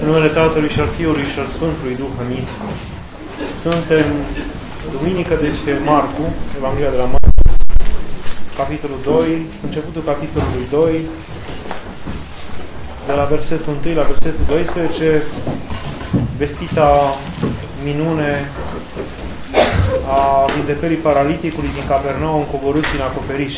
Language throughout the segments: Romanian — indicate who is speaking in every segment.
Speaker 1: numele Tatălui și al Fiului și al Sfântului Duh, amin. Suntem duminică, deci de Marcu, Evanghelia de la Marcu, capitolul 2, începutul capitolului 2, de la versetul 1 la versetul 12, vestita minune a vindecării paraliticului din Capernaum coborât în acoperiș.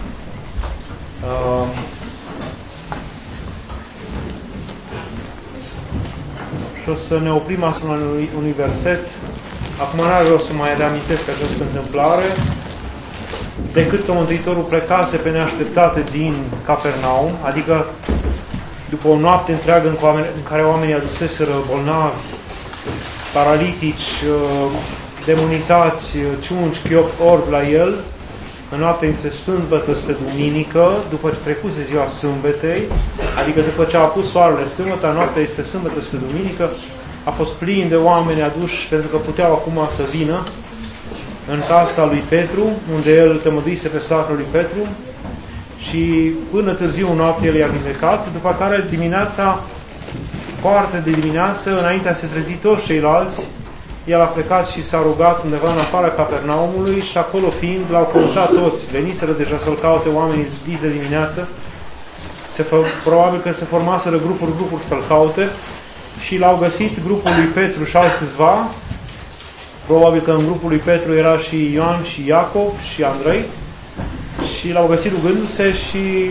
Speaker 1: Și o să ne oprim asupra unui verset. Acum n-ar vreau să mai reamintesc această întâmplare, decât că Mântuitorul plecase pe neașteptate din Capernaum, adică după o noapte întreagă în care oamenii aduseseră bolnavi, paralitici, demonizați, ciunci, chiopi, orbi la el, în noapte între sâmbătă spre duminică, după ce trecuse ziua sâmbetei, adică după ce a apus soarele sâmbătă, noaptea este sâmbătă spre duminică, a fost plin de oameni aduși, pentru că puteau acum să vină în casa lui Petru, unde el tămăduise pe sacrul lui Petru, și până târziu noapte el i-a vindecat, după care dimineața, foarte de dimineață, înainte a se trezi toți ceilalți, el a plecat și s-a rugat undeva în afara Capernaumului și acolo fiind, l-au căutat toți, veniseră deja să-l caute oamenii de dimineață, probabil că se formaseră grupuri să-l caute și l-au găsit grupul lui Petru și alți câțiva, probabil că în grupul lui Petru era și Ioan și Iacov și Andrei, și l-au găsit rugându-se și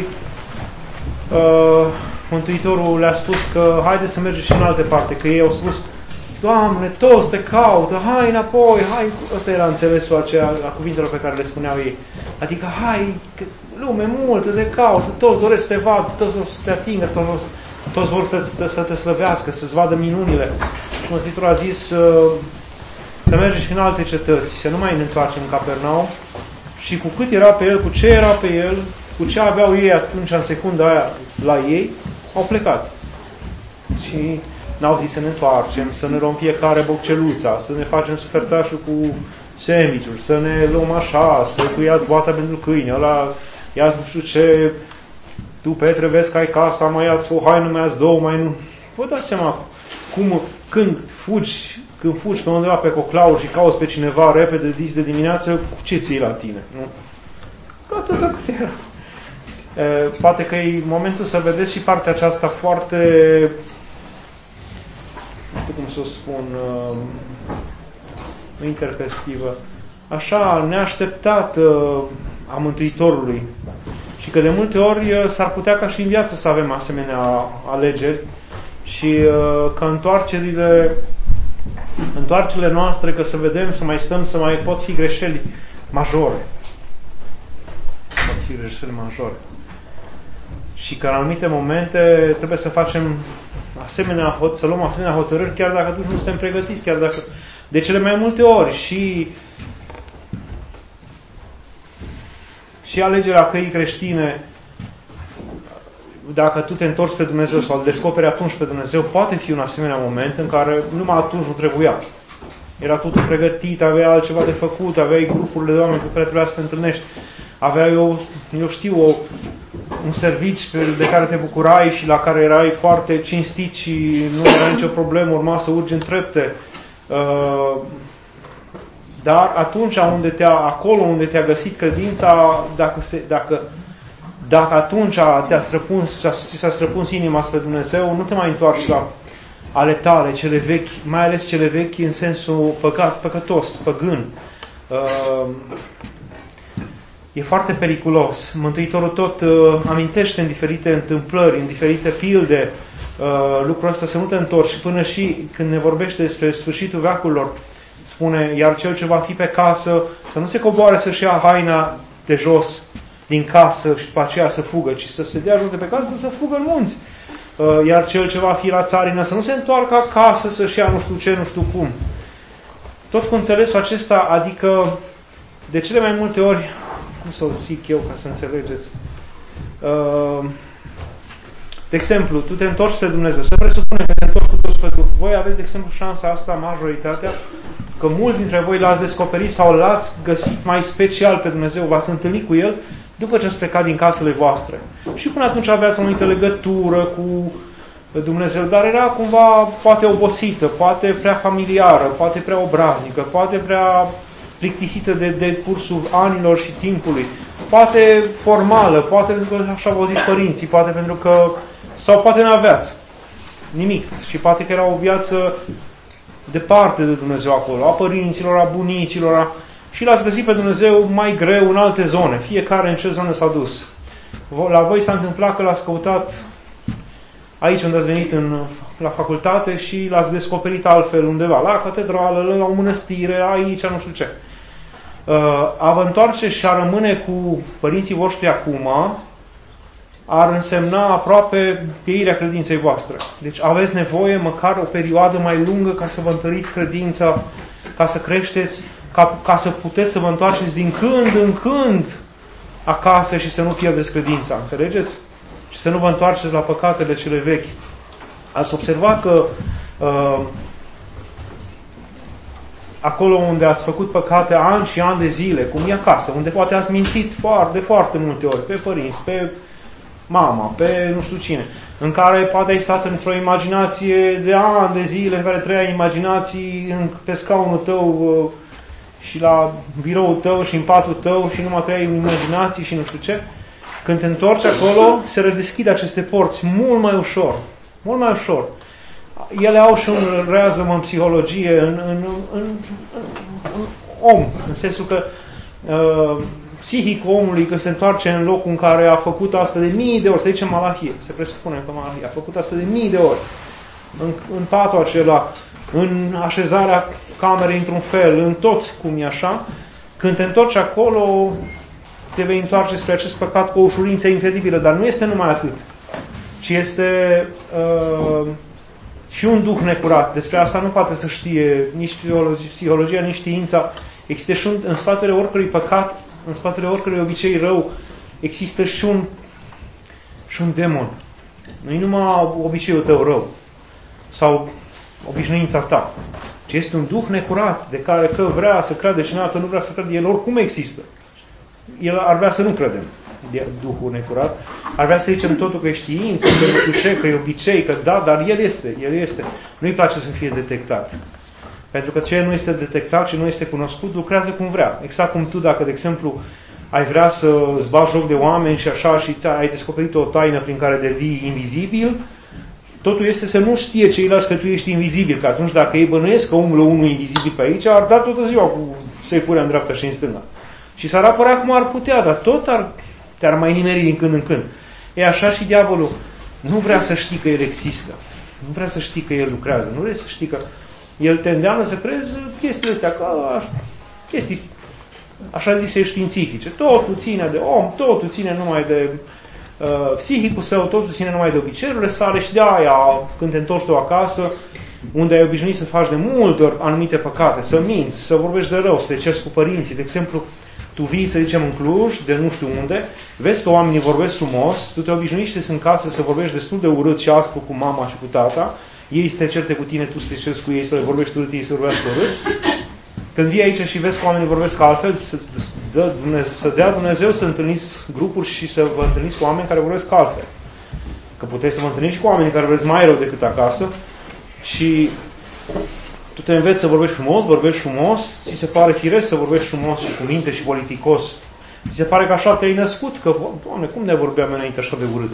Speaker 1: Mântuitorul le-a spus că haide să mergem și în alte parte, că ei au spus: Doamne, toți te caută, hai înapoi, hai. Ăsta era înțelesul aceea a cuvintelor pe care le spuneau ei. Adică, hai, lume multă te caută, toți doresc să te vadă, toți vor să te atingă, toți vor să te slăvească, să-ți vadă minunile. Și Mântuitorul a zis să mergem și în alte cetăți, să nu mai ne întoarcem în Capernaum. Și cu cât era pe el, cu ce era pe el, cu ce aveau ei atunci, în secunda aia, la ei, au plecat. Și n-au zis să ne întoarcem, să ne luăm fiecare bocceluța, să ne facem sufertașul cu sandwich-uri, să ne luăm așa, să tu ia-ți boata pentru câine, ăla ia-ți nu știu ce, tu, Petre, vezi că ai casa, mai ia-ți o haină, mai ia-ți două, mai nu. Vă dați seama când fugi pe undeva pe coclaur și cauți pe cineva repede, dis de dimineață, cu ce ții la tine? Nu? Atâta cât era. Poate că e momentul să vedeți și partea aceasta foarte, nu știu cum să o spun, intempestivă, așa neașteptată a Mântuitorului. Și că de multe ori s-ar putea ca și în viață să avem asemenea alegeri și că întoarcerile noastre, că să vedem, să mai stăm, să mai pot fi greșeli majore. Și că în anumite momente trebuie să facem să luăm asemenea hotărâri, chiar dacă atunci nu suntem pregătiți, chiar dacă de cele mai multe ori și alegerea căii creștine, dacă tu te întorci pe Dumnezeu sau îl descoperi atunci pe Dumnezeu, poate fi un asemenea moment în care numai atunci nu trebuia. Era totul pregătit, aveai altceva de făcut, aveai grupurile de oameni cu care trebuia să te întâlnești, aveai, un serviciu de care te bucurai și la care erai foarte cinstit și nu era nicio problemă, urma să urci în trepte. Dar atunci acolo unde te-a găsit credința, dacă atunci ți-a străpuns inima spre Dumnezeu, nu te mai întoarci la ale tale, cele vechi, mai ales cele vechi în sensul păcătos, păgân. E foarte periculos. Mântuitorul tot amintește în diferite întâmplări, în diferite pilde, lucrul ăsta, să nu te întorci. Până și când ne vorbește despre sfârșitul veacurilor, spune: iar cel ce va fi pe casă să nu se coboare să-și ia haina de jos din casă și după aceea să fugă, ci să se dea jos de pe casă să fugă în munți. Iar cel ce va fi la țarină să nu se întoarcă acasă să-și ia nu știu ce, nu știu cum. Tot cu înțelesul acesta, adică de cele mai multe ori, cum să o zic eu ca să înțelegeți, de exemplu, tu te întorci spre Dumnezeu, să presupune că te întorci cu tot sfătul. Voi aveți, de exemplu, șansa asta, majoritatea, că mulți dintre voi l-ați descoperit sau l-ați găsit mai special pe Dumnezeu, v-ați întâlnit cu El după ce ați plecat din casele voastre. Și până atunci aveați o anumită legătură cu Dumnezeu, dar era cumva poate obosită, poate prea familiară, poate prea obraznică, poate prea plictisită de cursul anilor și timpului, poate formală, poate pentru că așa v-au zis părinții, poate pentru că, sau poate n-aveați nimic și poate că era o viață departe de Dumnezeu acolo, a părinților, a bunicilor, și l-ați găsit pe Dumnezeu mai greu în alte zone, fiecare în ce zonă s-a dus. La voi s-a întâmplat că l-ați căutat aici unde ați venit la facultate și l-ați descoperit altfel undeva, la catedrală, la o mănăstire, aici, nu știu ce. A vă întoarce și a rămâne cu părinții voștri acum ar însemna aproape pieirea credinței voastre. Deci aveți nevoie măcar o perioadă mai lungă ca să vă întăriți credința, ca să creșteți, ca să puteți să vă întoarceți din când în când acasă și să nu pierdeți credința. Înțelegeți? Și să nu vă întoarceți la păcatele cele vechi. Ați observat că acolo unde ați făcut păcate ani și ani de zile, cum e acasă, unde poate ați mințit de foarte multe ori pe părinți, pe mama, pe nu știu cine, în care poate ai stat într-o imaginație de ani de zile, în care trăiai imaginații pe scaunul tău și la biroul tău și în patul tău și numai trăiai imaginații și nu știu ce, când te întorci acolo, se redeschid aceste porți mult mai ușor. Mult mai ușor. Ele au și un rează în psihologie, în om, în sensul că psihicul omului, când se întoarce în locul în care a făcut asta de mii de ori, să zicem Malahie, se presupune că Malahie a făcut asta de mii de ori, în patul acela, în așezarea camerei într-un fel, în tot cum e așa, când te întorci acolo, te vei întoarce spre acest păcat cu o ușurință incredibilă, dar nu este numai atât, ci este și un duh necurat. Despre asta nu poate să știe nici psihologia, nici știința. Există și în spatele oricărui păcat, în spatele oricărui obicei rău, există și un demon. Nu e numai obiceiul tău rău sau obișnuința ta, ci este un duh necurat de care că vrea să creadă cineva, că nu vrea să creadă, el oricum există. El ar vrea să nu credem de Duhul necurat, ar vrea să zicem totul că e știință, că e clișe, că e obicei, că da, dar el este. Nu-i place să fie detectat. Pentru că ce nu este detectat, ce nu este cunoscut, lucrează cum vrea. Exact cum tu, dacă, de exemplu, ai vrea să îți bagi joc de oameni și așa și ai descoperit o taină prin care devii invizibil, totul este să nu știe ceilalți că tu ești invizibil, că atunci dacă ei bănuiesc că umblă unul invizibil pe aici, ar da toată ziua cu seifurea în dreapta și în stânga. Și s-ar apărea cum ar putea, dar tot te-ar mai nimeri din când în când. E așa și diavolul nu vrea să știi că el există. Nu vrea să știi că el lucrează. Nu vrea să știi că el te îndeamnă să crezi chestiile astea, chestii așa zise științifice. Totul ține de om, totul ține numai de psihicul său, totul ține numai de obiceiurile sale și de aia, când te întorci tu acasă, unde ai obișnuit să faci de multe ori anumite păcate, să minți, să vorbești de rău, să te ceri cu părinții. De exemplu, tu vii, să zicem, în Cluj, de nu știu unde, vezi că oamenii vorbesc frumos, tu te obișnuiești în casă să vorbești destul de urât și aspru cu mama și cu tata, ei să te certe cu tine, tu să te ceri cu ei, să le vorbești urât, ei să vorbească urât. Când vii aici și vezi că oamenii vorbesc altfel, să dea Dumnezeu să întâlniți grupuri și să vă întâlniți cu oameni care vorbesc altfel. Că puteți să vă întâlniți și cu oamenii care vorbesc mai rău decât acasă și tu te înveți să vorbești frumos, ți se pare firesc să vorbești frumos și cu minte și politicos. Ți se pare că așa te-ai născut, că, Doamne, cum ne vorbeam înainte așa de urât?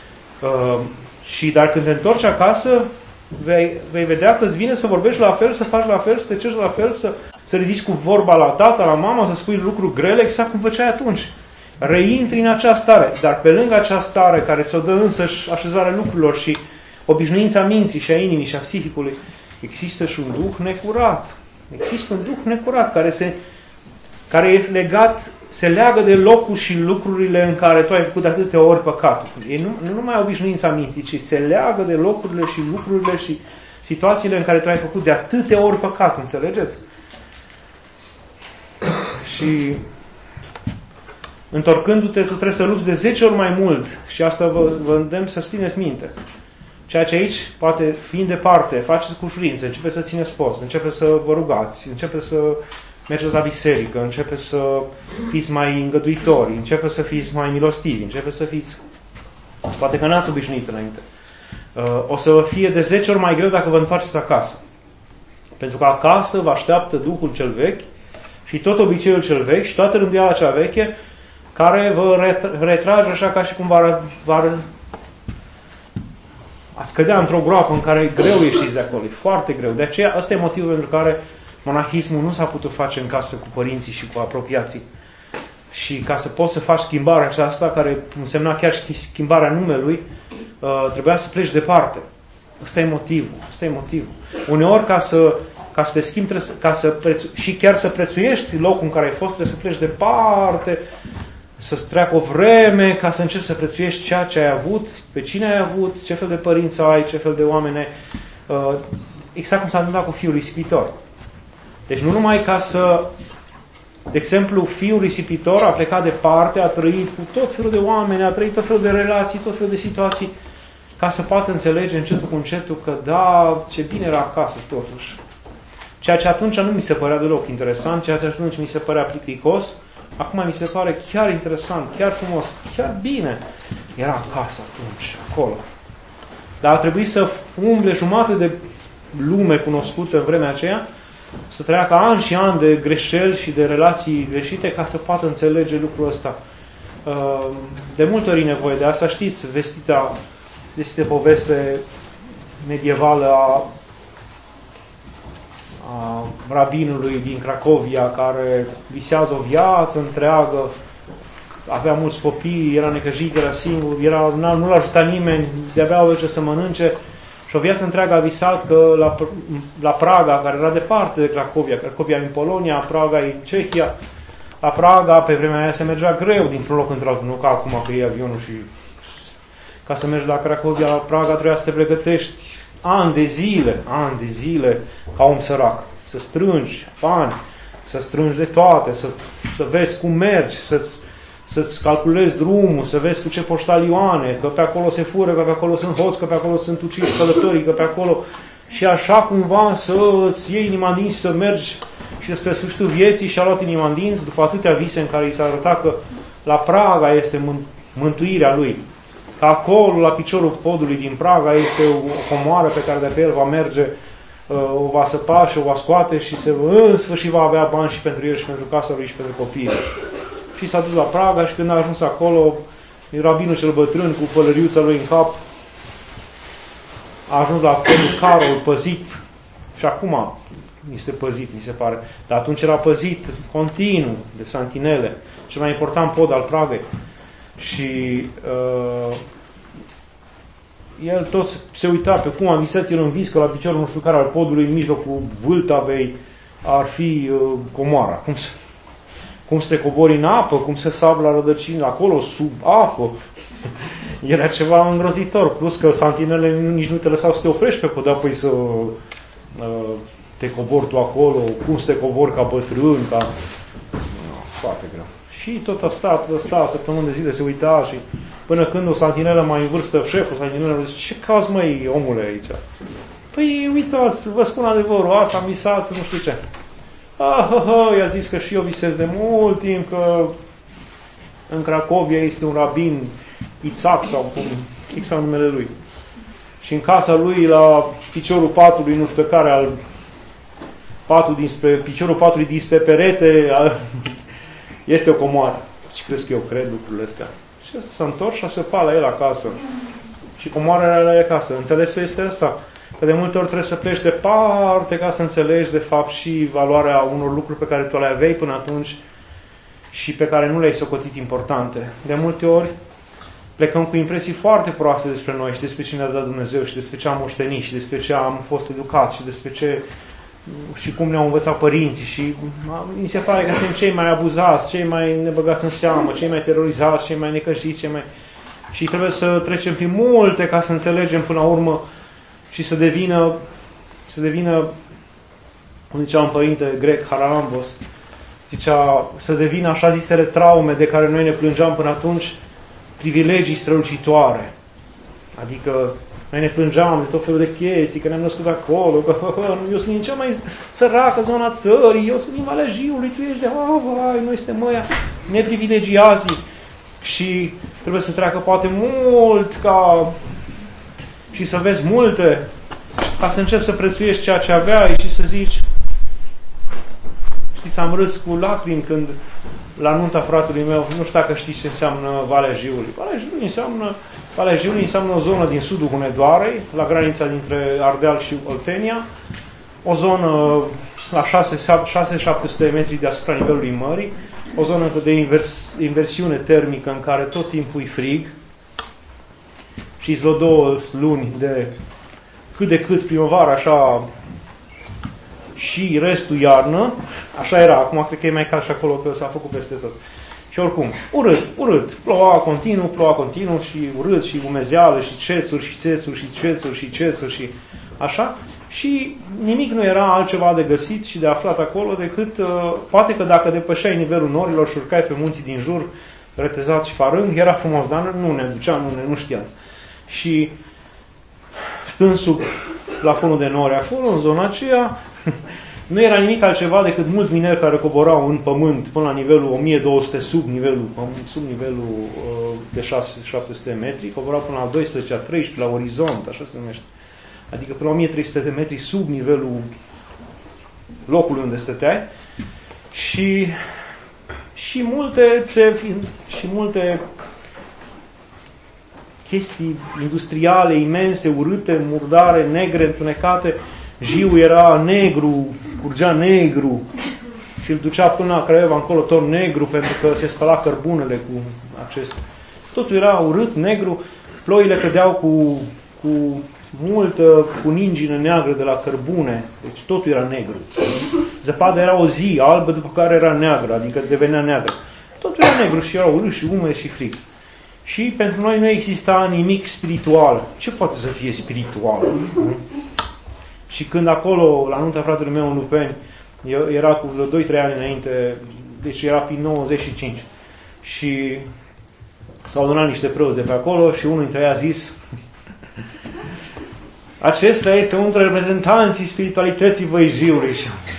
Speaker 1: Dar când te întorci acasă, vei vedea că îți vine să vorbești la fel, să faci la fel, să te ceri la fel, să ridici cu vorba la tata, la mama, să spui lucruri grele, exact cum făceai atunci. Reintri în acea stare, dar pe lângă acea stare care ți-o dă însăși așezarea lucrurilor și obișnuința minții și a inimii și a psihicului, există și un duh necurat. Există un duh necurat care e legat, se leagă de locul și lucrurile în care tu ai făcut de atâtea ori păcatul. E nu numai obișnuința minții, ci se leagă de locurile și lucrurile și situațiile în care tu ai făcut de atâtea ori păcatul. Înțelegeți? Și întorcându-te, tu trebuie să lupți de 10 ori mai mult și asta vă îndemn să țineți minte. Ceea ce aici, poate fiind departe, faceți cu ușurință, începeți să țineți post, începeți să vă rugați, începeți să mergeți la biserică, începeți să fiți mai îngăduitori, începeți să fiți mai milostivi, începeți să fiți... Poate că n-ați obișnuit înainte. o să vă fie de 10 ori mai greu dacă vă întoarceți acasă. Pentru că acasă vă așteaptă Duhul cel vechi și tot obiceiul cel vechi și toată rânduiala cea veche care vă retrage așa ca și cum a scădea într-o groapă în care e greu ieșiți de acolo, e foarte greu. De aceea, ăsta e motivul pentru care monahismul nu s-a putut face în casă cu părinții și cu apropiații. Și ca să poți să faci schimbarea aceasta, care însemna chiar și schimbarea numelui, trebuia să pleci departe. Ăsta e motivul. Uneori, ca să te schimbi, și chiar să prețuiești locul în care ai fost, trebuie să pleci departe, să-ți treacă o vreme, ca să începi să prețuiești ceea ce ai avut, pe cine ai avut, ce fel de părinți ai, ce fel de oameni ai. Exact cum s-a întâmplat cu fiul risipitor. Deci nu numai ca să... De exemplu, fiul risipitor a plecat departe, a trăit cu tot felul de oameni, a trăit tot felul de relații, tot felul de situații, ca să poată înțelege încetul cu încetul că da, ce bine era acasă totuși. Ceea ce atunci nu mi se părea deloc interesant, ceea ce atunci mi se părea plicticos, acum mi se pare chiar interesant, chiar frumos, chiar bine. Era acasă atunci, acolo. Dar a trebuit să umble jumate de lume cunoscută în vremea aceea, să treacă ani și ani de greșeli și de relații greșite ca să poată înțelege lucrul ăsta. De multe ori e nevoie de asta. Știți, vestita poveste medievală a rabinului din Cracovia, care visează o viață întreagă, avea mulți copii, era necăjit, era singur, nu-l ajuta nimeni, de-abia avea ce să mănânce. Și o viață întreagă a visat că la Praga, care era departe de Cracovia în Polonia, Praga în Cehia, la Praga, pe vremea aia se mergea greu dintr-un loc într-altul, nu ca acum că e avionul și... Ca să mergi la Cracovia, la Praga, trebuia să te pregătești ani de zile, ca om sărac. Să strângi bani, să strângi de toate, să vezi cum mergi, să-ți calculezi drumul, să vezi cu ce poștalioane, că pe acolo se fură, că pe acolo sunt hoți, că pe acolo sunt uciși călătorii, că pe acolo... Și așa cumva să-ți iei inima în dinți, să mergi și spre sfârșitul vieții și-a luat inima în dinți, după atâtea vise în care i s-a arătat că la Praga este mântuirea lui. Că acolo, la piciorul podului din Praga, este o comoară pe care de pe el va merge, o va săpa și o va scoate și în sfârșit va avea bani și pentru el și pentru casa lui și pentru copiii. Și s-a dus la Praga și când a ajuns acolo, rabinul cel bătrân cu pălăriuța lui în cap a ajuns la podul Carol, păzit. Și acum este păzit, mi se pare. Dar atunci era păzit continuu de santinele. Cel mai important pod al Pragăi. Și el tot se uita pe cum a visat el în vis că la piciorul nu știu care al podului, în mijlocul Vâltavei, ar fi comoara. Cum se cobori în apă, cum se sab la rădăcini acolo, sub apă. Era ceva îngrozitor. Plus că santinele nici nu te lăsau să te oprești pe podea, păi să te cobori tu acolo, cum să te cobori ca bătrân, ca... Foarte greu. Și tot asta săptămâni de zile se uita și până când o santinelă mai în vârstă, șeful santinelă, zice, ce cauți măi, omule, aici? Păi, uitați, vă spun adevărul, asta am visat, nu știu ce. I-a zis că și eu visez de mult timp că în Cracovia este un rabin, Itzhak sau cum, fix numele lui. Și în casa lui, la piciorul patului, nu știu pe care, piciorul patului dinspre perete, este o comoară. Și crezi că eu cred lucrurile astea? Și ăsta s-a întors și a săpat la el acasă. Și comoara era la el acasă. Înțelesul este asta. Că de multe ori trebuie să pleci departe ca să înțelegi de fapt și valoarea unor lucruri pe care tu le aveai până atunci și pe care nu le-ai socotit importante. De multe ori plecăm cu impresii foarte proaste despre noi și despre ce ne-a dat Dumnezeu și despre ce am moștenit și despre ce am fost educați și despre ce și cum ne-au învățat părinții și mi se pare că suntem cei mai abuzați, cei mai nebăgați în seamă, cei mai terorizați, cei mai necăjiți, și trebuie să trecem prin multe ca să înțelegem până la urmă și să devină, cum zicea un părinte grec, Haralambos, zicea, să devină așa zisele traume de care noi ne plângeam până atunci, privilegii strălucitoare. Adică noi ne plângeam de tot felul de chestii, că ne-am născut acolo, că eu sunt din cea mai săracă zona țării, eu sunt din Valea Jiului, tu ești de vai, noi suntem ăia neprivilegiații. Și trebuie să treacă poate mult ca... și să vezi multe, ca să începi să prețuiești ceea ce aveai și să zici, știți, am râs cu lacrimi când la nunta fratelui meu, nu știu dacă știți ce înseamnă Valea Jiului. Valea Jiului înseamnă o zonă din sudul Hunedoarei, la granița dintre Ardeal și Oltenia, o zonă la 600-700 metri deasupra nivelului mării, o zonă de inversiune termică în care tot timpul e frig și vreo 2 luni de cât de cât primăvară, așa, și restul iarnă, așa era, acum cred că e mai cald și acolo, că s-a făcut peste tot. Și oricum, urât, ploua continuu și urât și umezeală și cețuri și țețuri și cețuri și cețuri și așa. Și nimic nu era altceva de găsit și de aflat acolo decât, poate că dacă depășeai nivelul norilor și urcai pe munții din jur, Retezat și Farâng, era frumos, dar nu ne duceam, nu știam. Și stând sub plafonul de nori acolo, în zona aceea, nu era nimic altceva decât mulți mineri care coborau în pământ până la nivelul 1200 sub nivelul de 600-700 metri, coborau până la 12, 13, la orizont, așa se numește. Adică până la 1300 de metri sub nivelul locului unde stăteai. Și multe țevi și multe chestii industriale imense, urâte, murdare, negre, întunecate. Jiul era negru, curgea negru și îl ducea până la Craiova, încolo tot negru, pentru că se spăla cărbunele cu acest. Totul era urât, negru, ploile cădeau cu multă cuningină neagră de la cărbune, deci totul era negru. Zăpada era o zi albă, după care era neagră, adică devenea neagră. Totul era negru și era urât și umed și frig. Și pentru noi nu exista nimic spiritual. Ce poate să fie spiritual? Și când acolo, la nunta fratelui meu în Lupeni, era cu vreo 2-3 ani înainte, deci era prin 95, și s-au adunat niște preoți de pe acolo și unul dintre ei a zis: acesta este unul dintre reprezentanții spiritualității Văijiului.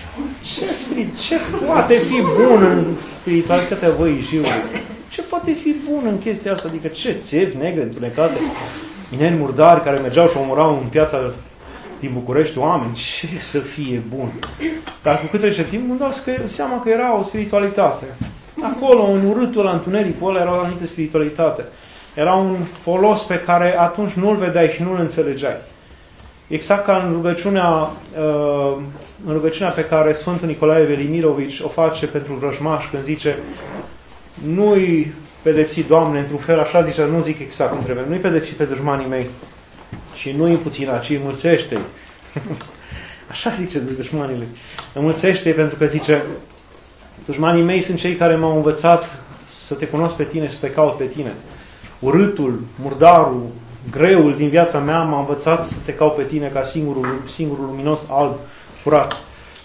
Speaker 1: Ce poate fi bun în spiritualitatea Văijiului? Ce poate fi bun în chestia asta? Adică ce țevi negre, întunecate, mineri murdari care mergeau și omorau în piața din București oameni? Ce să fie bun? Dar cu cât trece timp, îmi dau seama că era o spiritualitate. Acolo, în urâtul ăla, întunericul ăla, era o anumită spiritualitate. Era un folos pe care atunci nu-l vedeai și nu-l înțelegeai. Exact ca în rugăciunea pe care Sfântul Nicolae Velimirovici o face pentru vrăjmaș, când zice: nu-i pedepsi, Doamne, într-un fel, așa zice, nu zic exact cum trebuie, nu-i pedepsi pe dușmanii mei și nu-i împuțina, ci înmulțește-i. Așa zice de dușmanii. Înmulțește-i, pentru că zice: dușmanii mei sunt cei care m-au învățat să te cunosc pe tine și să te caut pe tine. Urâtul, murdarul, greul din viața mea m-a învățat să te caut pe tine ca singurul luminos, alb, curat.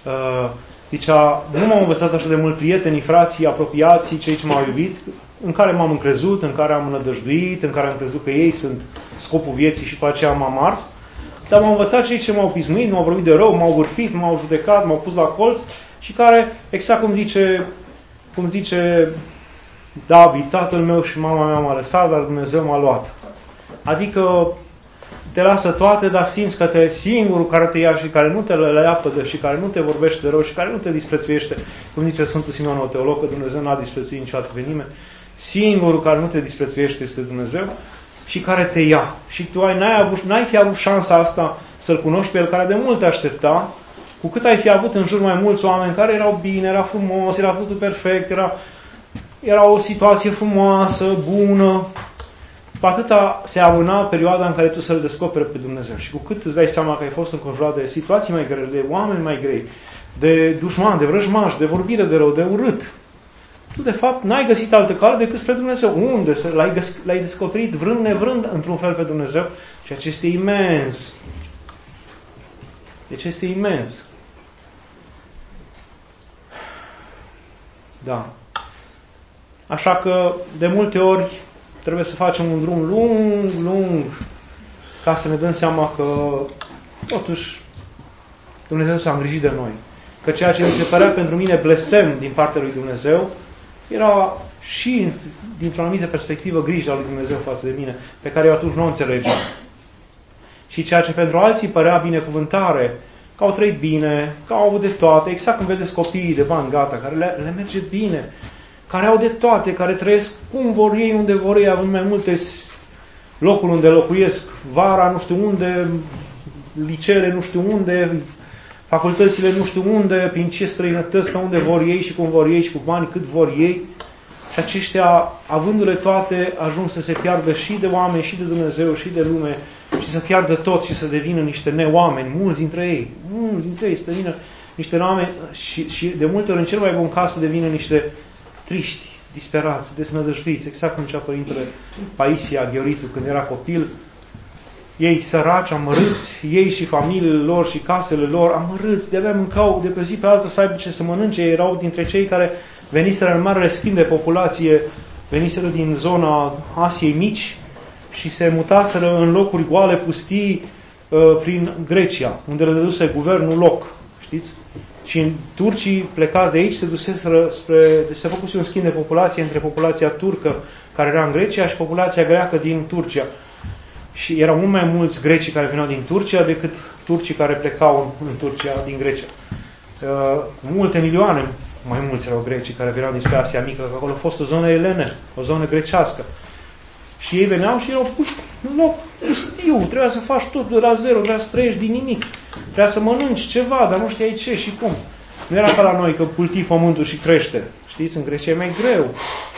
Speaker 1: Zicea, nu m-au învățat așa de mult prietenii, frații, apropiații, cei ce m-au iubit, în care m-am încrezut, în care am nădăjduit, în care am crezut că ei sunt scopul vieții și pe aceea m-am ars, dar m-au învățat cei ce m-au pismuit, m-au vorbit de rău, m-au vârfit, m-au judecat, m-au pus la colț și care, exact cum zice David, tatăl meu și mama mea m-a lăsat, dar Dumnezeu m-a luat. Adică te lasă toate, dar simți că te singurul care te ia și care nu te leapădă și care nu te vorbește de rău și care nu te disprețuiește, cum zice Sfântul Simeon Teolog, că Dumnezeu n-a disprețuit niciodată pe nimeni. Singurul care nu te disprețuiește este Dumnezeu și care te ia. Și tu n-ai fi avut șansa asta să-L cunoști pe El, care de mult te aștepta, cu cât ai fi avut în jur mai mulți oameni care erau bine, era frumos, era totul perfect, era o situație frumoasă, bună. Cu atâta se amâna perioada în care tu să-L descoperi pe Dumnezeu. Și cu cât îți dai seama că ai fost înconjurat de situații mai grele, de oameni mai grei, de dușmani, de vrăjmași, de vorbire de rău, de urât, tu de fapt n-ai găsit altă cale decât spre Dumnezeu. Unde? L-ai descoperit vrând nevrând într-un fel pe Dumnezeu. Și acesta este imens. Deci este imens. Da. Așa că de multe ori trebuie să facem un drum lung, ca să ne dăm seama că totuși Dumnezeu s-a îngrijit de noi. Că ceea ce mi se părea pentru mine blestem din partea lui Dumnezeu, era și dintr-o anumită perspectivă grija lui Dumnezeu față de mine, pe care eu atunci nu o înțelegeam. Și ceea ce pentru alții părea binecuvântare, că au trăit bine, că au avut de toate, exact cum vedeți copiii de bani gata, care le merge bine, care au de toate, care trăiesc cum vor ei, unde vor ei, având mai multe locuri unde locuiesc, vara nu știu unde, liceele nu știu unde, facultățile nu știu unde, prin ce străinătăți, pe unde vor ei și cum vor ei și cu bani cât vor ei. Și aceștia, avându-le toate, ajung să se piardă și de oameni, și de Dumnezeu, și de lume, și să piardă tot și să devină niște neoameni, mulți dintre ei să devină niște oameni și de multe ori, în cel mai bun caz, să devină niște triști, disperați, desnădăjduiți, exact cum zicea Părintele Paisia Gheoritu când era copil. Ei săraci, amărâți, ei și familiile lor și casele lor, amărâți, de-abia mâncau de pe zi pe altă să aibă ce să mănânce. Erau dintre cei care veniseră în marele schimb de populație, veniseră din zona Asiei Mici și se mutaseră în locuri goale, pustii, prin Grecia, unde le dăduse guvernul loc, știți? Și în turcii plecați de aici se duseseră se făcuse un schimb de populație între populația turcă care era în Grecia și populația greacă din Turcia. Și erau mult mai mulți grecii care veneau din Turcia decât turcii care plecau în Turcia din Grecia. Multe milioane mai mulți erau grecii care veneau dinspre Asia Mică, că acolo a fost o zonă elene, o zonă grecească. Și ei veneau și erau puși în loc pustiu, trebuia să faci tot de la zero, trebuia să trăiești din nimic, trebuia să mănânci ceva, dar nu știai ce și cum. Nu era ca la noi că cultivi pământul și crește. Știți, în Grecia e mai greu.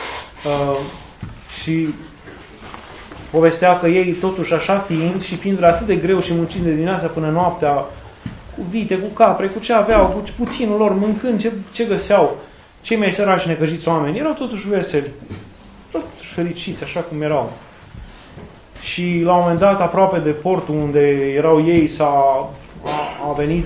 Speaker 1: Și povestea că ei, totuși așa fiind și fiind atât de greu și muncind de dimineața până noaptea, cu vite, cu capre, cu ce aveau, cu puținul lor, mâncând ce găseau, cei mai săraci necăjiți oameni, erau totuși veseli, totuși fericiți, așa cum erau. Și la un moment dat, aproape de portul unde erau ei, a venit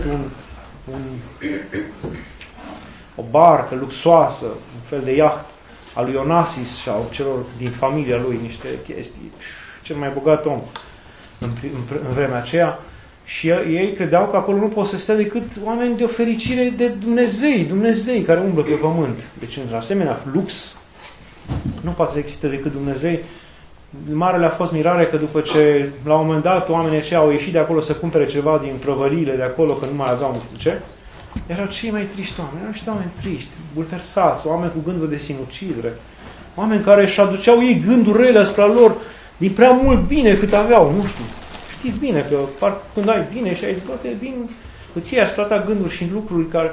Speaker 1: o barcă luxoasă, un fel de iaht al lui Onassis sau celor din familia lui, niște chestii, cel mai bogat om în vremea aceea. Și ei credeau că acolo nu pot să stea decât oameni de o fericire de Dumnezei care umblă pe pământ. Deci, în asemenea lux, nu poate să existe decât Dumnezei. Marele a fost mirare că după ce, la un moment dat, oamenii aceia au ieșit de acolo să cumpere ceva din prăvăriile de acolo, că nu mai aveau nu știu ce, erau cei mai triști oameni. Erau niște oameni triști, bulversați, oameni cu gânduri de sinucidere, oameni care își aduceau ei gânduri rele asupra lor din prea mult bine cât aveau, nu știu. Știți bine că parcă când ai bine și ai toate bine, îți iei asupra ta gânduri și lucruri care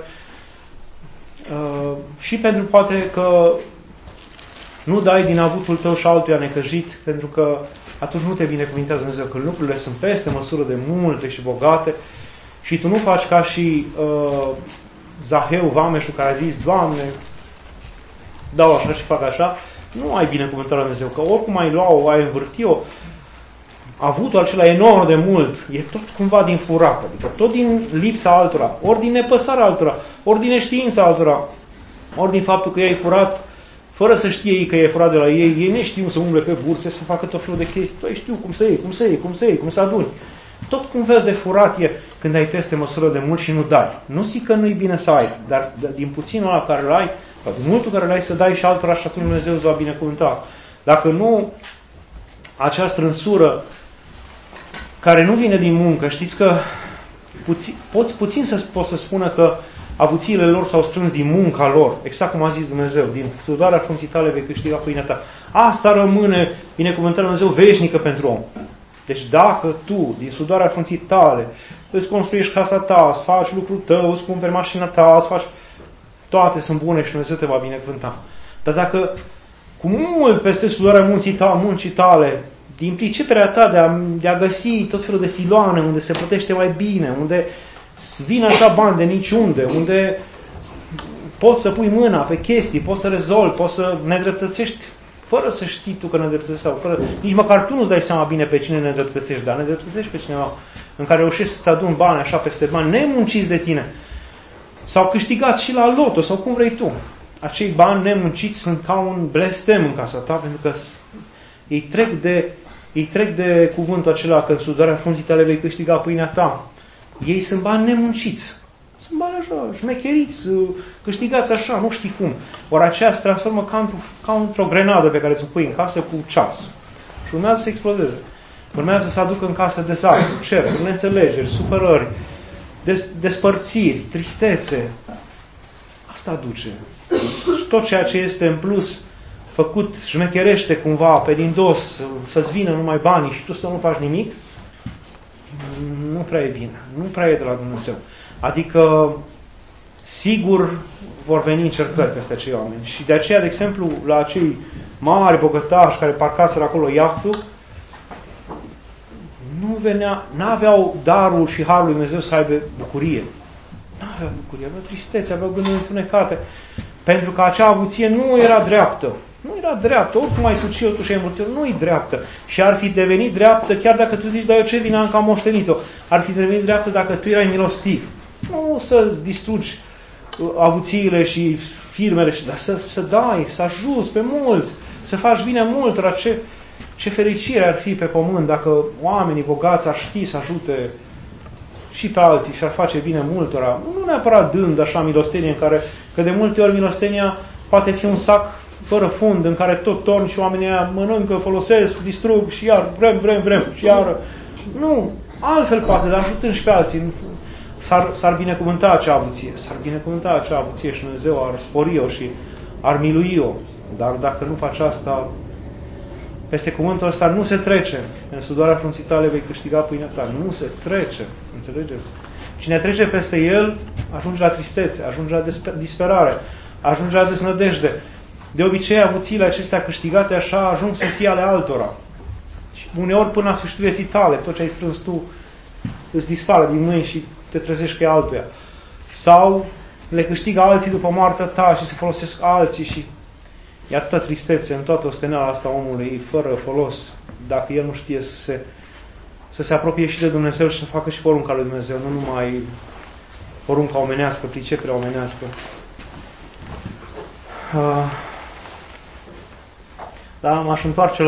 Speaker 1: și pentru poate că nu dai din avutul tău și altuia necăjit, pentru că atunci nu te binecuvintează Dumnezeu, că lucrurile sunt peste măsură de multe și bogate și tu nu faci ca și Zaheu, vameșul, care a zis, Doamne, dau așa și fac așa, nu ai binecuvântarea Dumnezeu, că oricum ai lua-o, ai învârti-o, avutul acela enorm de mult, e tot cumva din furat, adică tot din lipsa altora, ori din nepăsarea altora, ori din neștiința altora, ori din faptul că ei furat, fără să știe ei că e furat de la ei, ei neștiu să umble pe burse, să facă tot felul de chestii, tu știu cum să aduni. Tot cum vezi de furat e când ai peste măsură de mult și nu dai. Nu zic că nu-i bine să ai, dar din puținul ăla care îl ai, sau din multul care îl ai să dai și altora și atunci Dumnezeu îți va binecuvânta. Dacă nu, acea strânsură care nu vine din muncă, știți că puțin poți să spună că avuțiile lor s-au strâns din munca lor, exact cum a zis Dumnezeu, din sudarea frunții tale vei câștiga pâinea ta. Asta rămâne binecuvântarea Dumnezeu veșnică pentru om. Deci dacă tu, din sudarea frunții tale, îți construiești casa ta, îți faci lucrul tău, îți cumperi mașina ta, îți faci... Toate sunt bune și Dumnezeu te va binecuvânta. Dar dacă cu mult peste sudarea muncii tale, din priceperea ta de a găsi tot felul de filoane unde se plătește mai bine, unde vin așa bani de niciunde, unde poți să pui mâna pe chestii, poți să rezolvi, poți să nedreptățești fără să știi tu că nedreptățești sau nici măcar tu nu-ți dai seama bine pe cine nedreptățești, dar nedreptățești pe cineva în care reușești să-ți aduni bani așa peste bani, nemunciți de tine sau câștigați și la loto sau cum vrei tu. Acei bani nemunciți sunt ca un blestem în casa ta, pentru că ei trec de cuvântul acela că în sudarea frunții tale vei câștiga pâinea ta. Ei sunt bani nemunciți. Sunt bani așa, șmecheriți, câștigați așa, nu știi cum. Ori aceea se transformă ca într-o grenadă pe care ți-o pui în casă cu ceas. Și urmează să explodeze. Urmează să aducă în casă dezastru, certuri, neînțelegeri, supărări, despărțiri, tristețe. Asta aduce. Și tot ceea ce este în plus făcut, șmecherește cumva pe din dos, să-ți vină numai banii și tu să nu faci nimic, nu prea e bine. Nu prea e de la Dumnezeu. Adică, sigur, vor veni încercări peste acei oameni. Și de aceea, de exemplu, la acei mari bogătași care parcaseră acolo iahtul, n-aveau darul și harul lui Dumnezeu să aibă bucurie. N-aveau bucurie, aveau tristețe, aveau gânduri întunecate. Pentru că acea avuție nu era dreaptă. Nu era dreaptă. Oricum ai suci eu tu și ai învârtit, nu e dreaptă. Și ar fi devenit dreaptă chiar dacă tu zici, dar eu ce vine am că am moștenit-o. Ar fi devenit dreaptă dacă tu erai milostiv. Nu să-ți distrugi avuțiile și firmele, dar să dai, să ajuți pe mulți, să faci bine multora. Ce fericire ar fi pe pământ dacă oamenii bogați ar ști să ajute și pe alții și ar face bine multora. Nu neapărat dând așa milostenie în care, că de multe ori milostenia poate fi un sac fără fund în care tot torn și oamenii aia mănâncă, folosesc, distrug și iar vrem și iar. Nu, altfel poate, dar ajutând și pe alții. S-ar binecuvânta acea avuție. S-ar binecuvânta acea avuție și Dumnezeu ar spori-o și ar milui-o. Dar dacă nu faci asta, peste cuvântul ăsta nu se trece. În sudoarea frunții tale vei câștiga pâinea ta. Nu se trece. Înțelegeți? Cine trece peste el, ajunge la tristețe, ajunge la disperare, ajunge la deznădejde. De obicei, avuțiile acestea câștigate așa ajung să fie ale altora. Și uneori până la sfârșitul vieții tale, tot ce ai strâns tu îți dispare din mâini și te trezești că e altuia. Sau le câștigă alții după moartea ta și se folosesc alții și e atâta tristețe în toată osteneala asta omului, fără folos, dacă el nu știe să se apropie și de Dumnezeu și să facă și porunca lui Dumnezeu, nu numai porunca omenească, priceperea omenească. Dar m-aș întoarce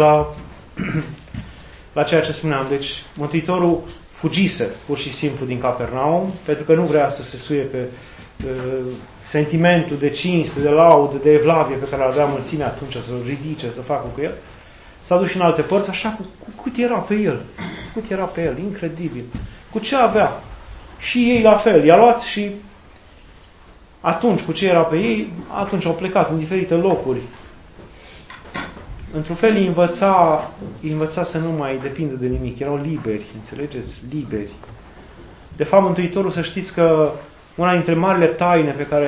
Speaker 1: la ceea ce spuneam. Deci, Mântuitorul fugise pur și simplu din Capernaum, pentru că nu vrea să se suie pe sentimentul de cinste, de laudă, de evlavie pe care avea mulțimea atunci, să-l ridice, să facă cu el. S-a dus și în alte părți, așa cât era pe el. Cât era pe el, incredibil. Cu ce avea. Și ei la fel. I-a luat și atunci, cu ce era pe ei, atunci au plecat în diferite locuri. Într-un fel îi învăța să nu mai depindă de nimic. Erau liberi, înțelegeți? Liberi. De fapt, Mântuitorul, să știți că una dintre marile taine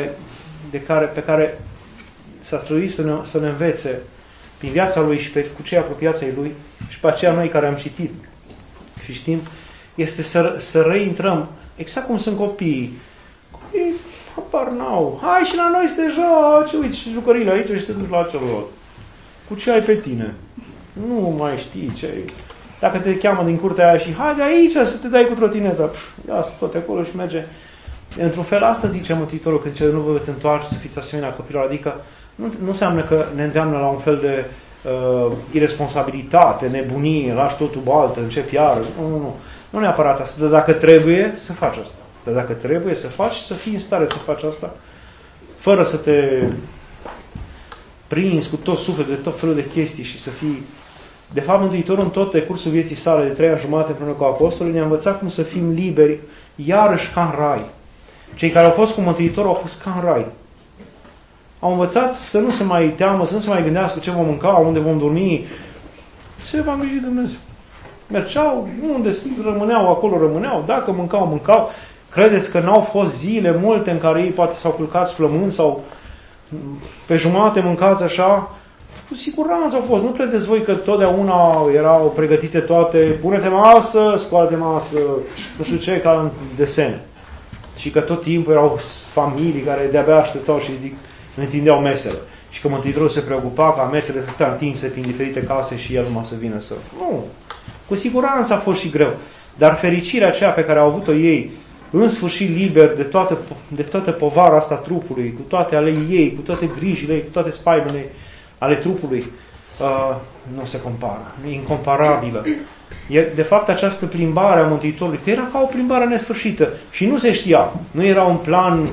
Speaker 1: pe care s-a străduit să ne învețe prin viața lui și cu cei apropiați ai lui și pe aceea noi care am citit și știm, este să reintrăm, exact cum sunt copiii. Copiii, habar n-au. Hai și la noi să te joci, uite și jucările aici și te duci la celălalt. Cu ce ai pe tine? Nu mai știi ce ai. Dacă te cheamă din curtea aia și hai de aici să te dai cu trotineta, ia tot acolo și merge. Într-un fel asta zice Mântuitorul când zice nu vă veți întoarce să fiți asemenea copilor, adică nu înseamnă că ne îndeamnă la un fel de irresponsabilitate, nebunie, lași totul baltă, începi iară. Nu neapărat asta, dar dacă trebuie să faci asta. Dar dacă trebuie să faci, să fii în stare să faci asta, fără să te prinzi cu tot sufletul de tot felul de chestii și să fii... De fapt, Mântuitorul în tot decursul vieții sale de 3 ani jumate împreună cu apostolii ne-a învățat cum să fim liberi, iarăși ca în rai. Cei care au fost cu Mântuitorul au fost ca în rai. Au învățat să nu se mai teamă, să nu se mai gândească ce vom mânca, unde vom dormi. Se va îngriji Dumnezeu. Mergeau, unde rămâneau, acolo rămâneau. Dacă mâncau. Credeți că n-au fost zile multe în care ei poate s-au culcat flămând sau pe jumate mâncați așa? Cu siguranță au fost. Nu credeți voi că totdeauna erau pregătite toate, pune-te masă, scoală-te masă, nu știu ce, ca în desen. Și că tot timpul erau familii care de-abia așteptau și întindeau mesele. Și că Mântuitorul se preocupa ca mesele să stea întinse prin diferite case și el numai să vină să... Nu. Cu siguranță a fost și greu. Dar fericirea aceea pe care au avut-o ei, în sfârșit liber de toată povara asta trupului, cu toate ale ei, cu toate grijile, cu toate spaimele ale trupului, nu se compară. E incomparabilă. De fapt, această plimbare a Mântuitorului, că era ca o plimbare nesfârșită și nu se știa. Nu era un plan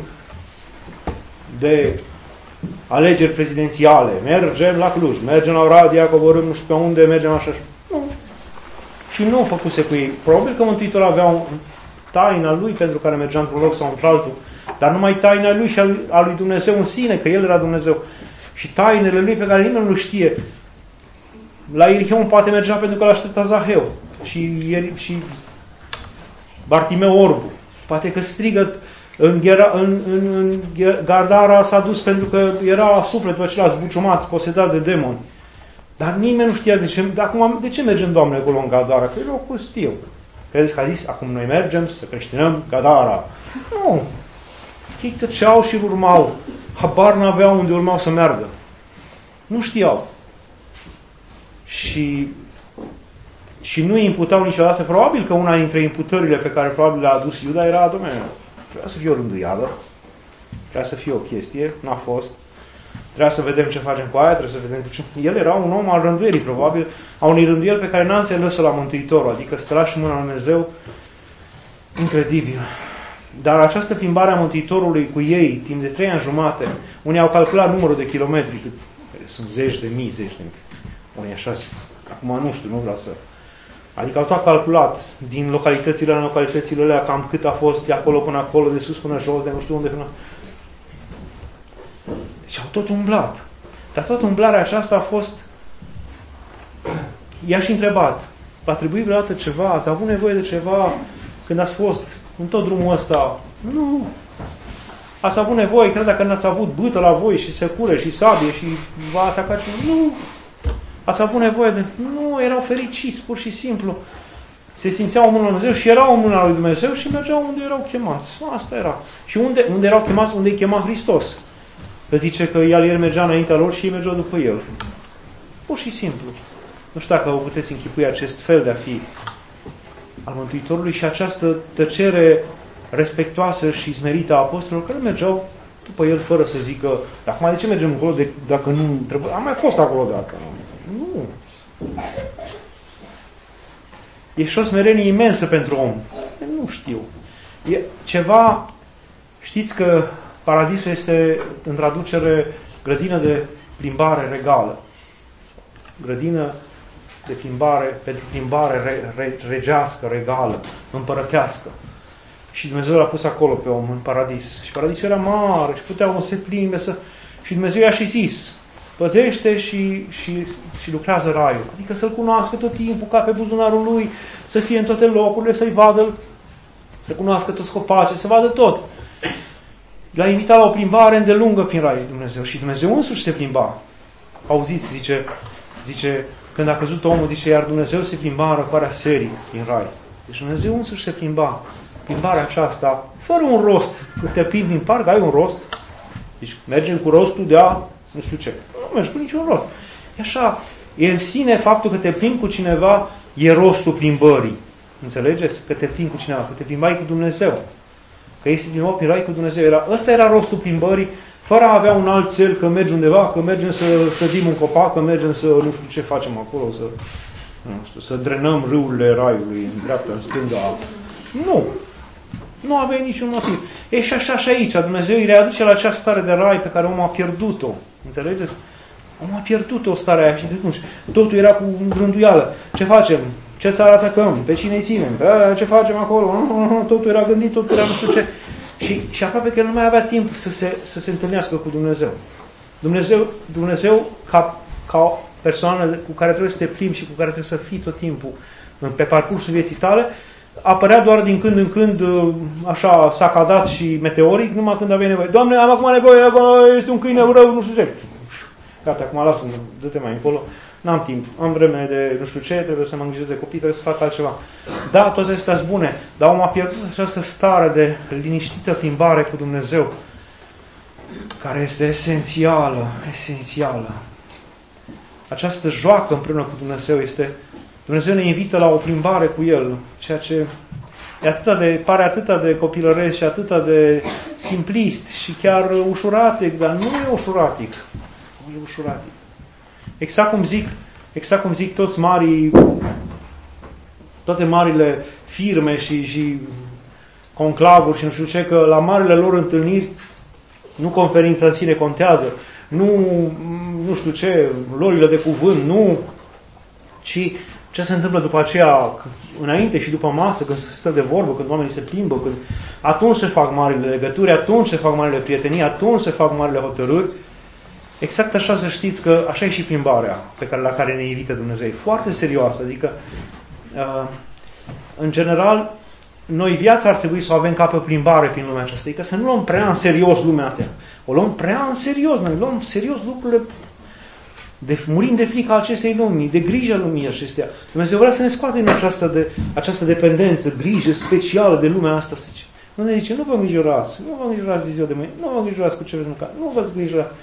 Speaker 1: de alegeri prezidențiale. Mergem la Cluj, mergem la Oradea, coborâm nu știu pe unde, mergem așa. Nu. și nu o făcuse cu ei. Probabil că Mântuitorul avea taina lui pentru care mergea într-un loc sau într-altul, dar numai taina lui și a lui Dumnezeu în sine, că El era Dumnezeu. Și tainele lui pe care nimeni nu știe. La Irihion poate mergea pentru că l-aștepta Zaheu și Bartimeu Orbu. Poate că strigă în Gadara s-a dus pentru că era sufletul acela zbuciumat, posedat de demoni. Dar nimeni nu știa de ce mergem, Doamne, acolo în Gadara? Că e locul pustiu. Credeți că a zis, acum noi mergem să creștinăm Gadara? Nu. Ei tăceau și urmau. Habar n-aveau unde urmau să meargă. Nu știau. Și nu îi imputau niciodată. Probabil că una dintre imputările pe care probabil le-a adus Iuda era, dom'le, trebuia să fie o rânduială, trebuia să fie o chestie, n-a fost. Trebuia să vedem ce facem cu aia, trebuie să vedem ce... El era un om al rânduierii, probabil, a unei rânduieli pe care n-a înțeles-o la Mântuitorul, adică stătea și mâna lui Dumnezeu, incredibil. Dar această plimbare a Mântuitorului cu ei, timp de 3 ani jumate, unii au calculat numărul de kilometri, sunt zeci de mii, unii așa, acum nu știu, nu vreau să... Adică au tot calculat din localitățile în localitățile alea, cam cât a fost de acolo până acolo, de sus până jos, de nu știu unde până... Și au tot umblat. Dar tot umblarea aceasta a fost... I-a și întrebat, v-a trebuit vreodată ceva? Ați avut nevoie de ceva când ați fost în tot drumul ăsta? Nu. Ați avut nevoie, cred că n-ați avut bâtă la voi și secure și sabie și v-a atacat și... Nu. Ați avut nevoie de... Nu, erau fericiți, pur și simplu. Se simțeau în mâna lui Dumnezeu și erau în mâna lui Dumnezeu și mergeau unde erau chemați. Asta era. Și unde erau chemați? Unde îi chema Hristos. Că zice că el mergea înaintea lor și ei mergeau după el. Pur și simplu. Nu știu dacă o puteți închipui acest fel de a fi al Mântuitorului și această tăcere respectoasă și smerită a apostolilor care mergeau după el fără să zică, acum de ce mergem acolo dacă nu trebuie? Am mai fost acolo dacă nu. E și o smerenie imensă pentru om. Nu știu. E ceva, știți că paradisul este, în traducere, grădină de plimbare regală. Grădină de plimbare, pentru plimbare regească, regală, împărătească. Și Dumnezeu l-a pus acolo pe om, în paradis. Și paradisul era mare și puteau să se plimbe să... Și Dumnezeu i-a și zis, păzește și lucrează raiul. Adică să-L cunoască tot timpul, ca pe buzunarul lui, să fie în toate locurile, să-i vadă, să cunoască toți copacii, să vadă tot. L-a invitat la o plimbare îndelungă prin rai Dumnezeu. Și Dumnezeu însuși se plimba. Auziți, zice, când a căzut omul, zice, iar Dumnezeu se plimba în răcoarea serii din rai. Deci Dumnezeu însuși se plimba. Plimbarea aceasta, fără un rost. Când te plimbi în parc, ai un rost. Deci mergem cu rostul de a, nu știu ce. Nu mergi cu niciun rost. E așa. E în sine faptul că te plimbi cu cineva, e rostul plimbării. Înțelegeți? Că te plimbi cu cineva, că te plimbai cu Dumnezeu. Că ei se plimbau prin rai cu Dumnezeu. Ăsta era rostul plimbării, fără a avea un alt cel, că mergi undeva, că mergem să sădim un copac, că mergem să, nu știu ce facem acolo, să drenăm râurile raiului, în dreapta, în stânga. Nu. Nu aveai niciun motiv. E și așa și aici. Dumnezeu îi readuce la acea stare de rai pe care omul a pierdut-o. Înțelegeți? Omul a pierdut-o starea aia și atunci totul era cu rânduială. Ce facem? Ce țară atacăm? Pe cine îi ținem? Ce facem acolo? Totul era gândit, totul era nu știu ce. Și aproape că el nu mai avea timp să se întâlnească cu Dumnezeu. Dumnezeu ca persoană cu care trebuie să te plimbi și cu care trebuie să fii tot timpul pe parcursul vieții tale, apărea doar din când în când, așa, sacadat și meteoric, numai când aveai nevoie. Doamne, am acum nevoie, este un câine rău, nu știu ce. Gata, acum lasă-mă, dă-te mai încolo. N-am timp, am vreme de nu știu ce, trebuie să mă îngrijesc de copii, trebuie să fac altceva. Da, toate astea sunt bune, dar omul a pierdut această stare de liniștită plimbare cu Dumnezeu, care este esențială. Această joacă împreună cu Dumnezeu este... Dumnezeu ne invită la o plimbare cu El, ceea ce pare atât de copilăresc și atât de simplist și chiar ușuratic, dar nu e ușuratic. Nu e ușuratic. Exact cum zic toate marile firme și conclavuri și nu știu ce, că la marile lor întâlniri nu conferința în sine contează, nu știu ce, lorile de cuvânt, nu, ci Ce se întâmplă după aceea, înainte și după masă, când se stă de vorbă, când oamenii se plimbă, când atunci se fac marile legături, atunci se fac marile prietenii, atunci se fac marile hotărâri. Exact așa să știți că așa e și plimbarea la care ne invită Dumnezeu. E foarte serioasă, adică în general noi viața ar trebui să o avem ca pe plimbare prin lumea aceasta, adică să nu luăm prea în serios lumea asta. O luăm prea în serios, noi luăm în serios lucrurile, murim de frica acestei lumii, de grija lumii acestea. Dumnezeu vrea să ne scoate din această dependență, grijă specială de lumea asta. Nu ne zice, nu vă îngrijorați de ziua de mâine, nu vă îngrijorați cu ce veți mânca, nu vă îngrijorați.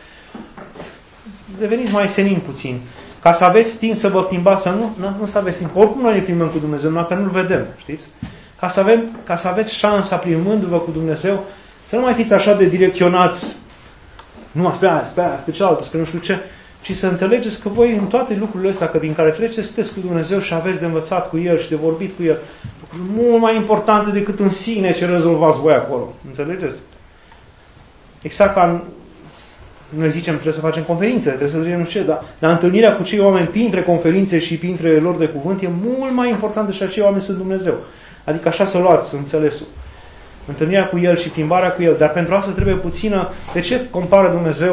Speaker 1: Deveniți mai senin puțin. Ca să aveți timp să vă plimbați, să nu să aveți timp. Oricum noi ne plimbăm cu Dumnezeu, numai că nu-L vedem, știți? Ca să aveți șansa, plimbându-vă cu Dumnezeu, să nu mai fiți așa de direcționați, nu spre aia, spre cealaltă, spre nu știu ce, ci să înțelegeți că voi în toate lucrurile astea prin care treceți, sunteți cu Dumnezeu și aveți de învățat cu El și de vorbit cu El. Mult mai importante decât în sine ce rezolvați voi acolo. Înțelegeți? Exact ca noi zicem trebuie să facem conferințe, trebuie să zicem nu știu ce, dar întâlnirea cu cei oameni printre conferințe și printre lor de cuvânt e mult mai importantă și acei oameni sunt Dumnezeu. Adică așa să luați înțelesul. Întâlnirea cu El și plimbarea cu El. Dar pentru asta trebuie puțină. De ce compară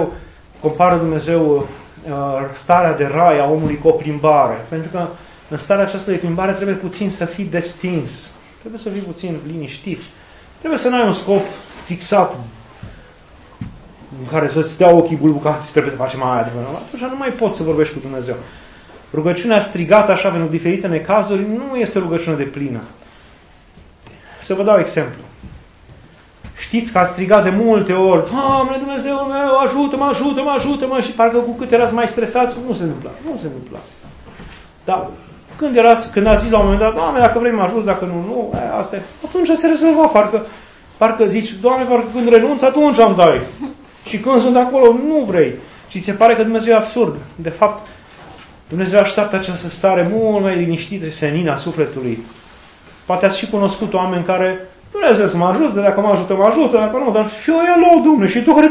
Speaker 1: Dumnezeu starea de rai a omului cu o plimbare? Pentru că în starea aceasta de plimbare trebuie puțin să fii destins. Trebuie să fii puțin liniștit. Trebuie să n-ai un scop fixat în care să-ți dea ochii bulbucați și trebuie să facem aia. Atunci nu mai poți să vorbești cu Dumnezeu. Rugăciunea strigată așa pentru diferite necazuri nu este o rugăciune de plină. Să vă dau exemplu. Știți că ați strigat de multe ori, Doamne Dumnezeul meu, ajută-mă, și parcă cu cât erați mai stresați, nu se întâmpla. Dar când ați zis la un moment dat, Doamne, dacă vrei mă ajut, dacă nu, asta e. Atunci se rezolva, parcă zici, Doamne, parcă când renunț, atunci am dai. Și când sunt acolo, nu vrei. Și se pare că Dumnezeu e absurd. De fapt, Dumnezeu așteaptă această stare mult mai liniștită și senină a sufletului. Poate ați și cunoscut oameni care Dumnezeu să mă ajute, dacă mă ajută, dacă nu, dar și eu ia-l, Dom'le, și tu care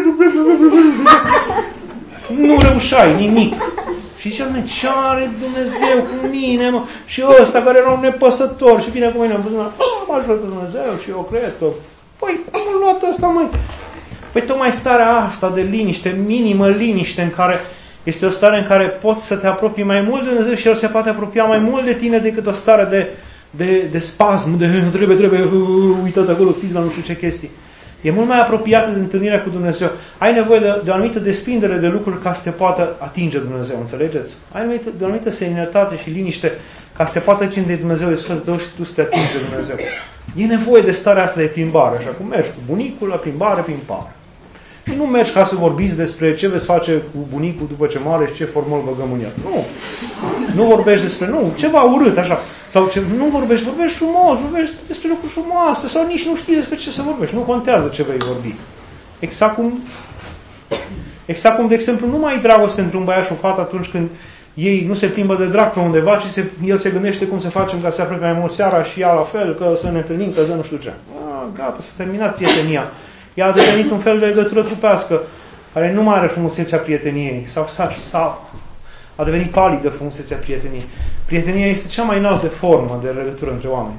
Speaker 1: nu reușai nimic. Și zice, ce are Dumnezeu cu mine, mă? Și ăsta care era un nepăsător și vine cu mine în buzunar, mă ajută Dumnezeu și eu cred că, păi, cum a luat ăsta, măi? Păi tocmai starea asta de liniște, minimă liniște, în care este o stare în care poți să te apropii mai mult de Dumnezeu și El se poate apropia mai mult de tine decât o stare de spasm, de trebuie, uitați acolo, fiți la nu știu ce chestii. E mult mai apropiată de întâlnirea cu Dumnezeu. Ai nevoie de o anumită desprindere de lucruri ca să te poată atinge Dumnezeu, înțelegeți? Ai nevoie de o anumită serenitate și liniște ca să te poată atinge Dumnezeu de sfântul tău și tu să te atingi de Dumnezeu. E nevoie de starea asta de plimbare, așa cum mergi cu bunicul la plimbare prin parc. Și nu mergi ca să vorbiți despre ce veți face cu bunicul după ce moare și ce formol băgăm în el. Nu vorbești despre, ceva urât, așa. Sau nu vorbești frumos, vorbești despre lucruri frumoase, sau nici nu știi despre ce să vorbești. Nu contează ce vei vorbi. Exact cum, de exemplu, nu mai ai dragoste între un băiat și o fată atunci când ei nu se plimbă de drag pe undeva, ci el se gândește cum să facem ca să se apropie mai mult seara și ea la fel, că să ne întâlnim, că să nu știu ce. Gata, s-a terminat prietenia. Ea a devenit un fel de legătură trupească, care nu mai are frumusețea prieteniei, sau a devenit palidă frumusețea prieteniei. Prietenia este cea mai înaltă formă de legătură între oameni.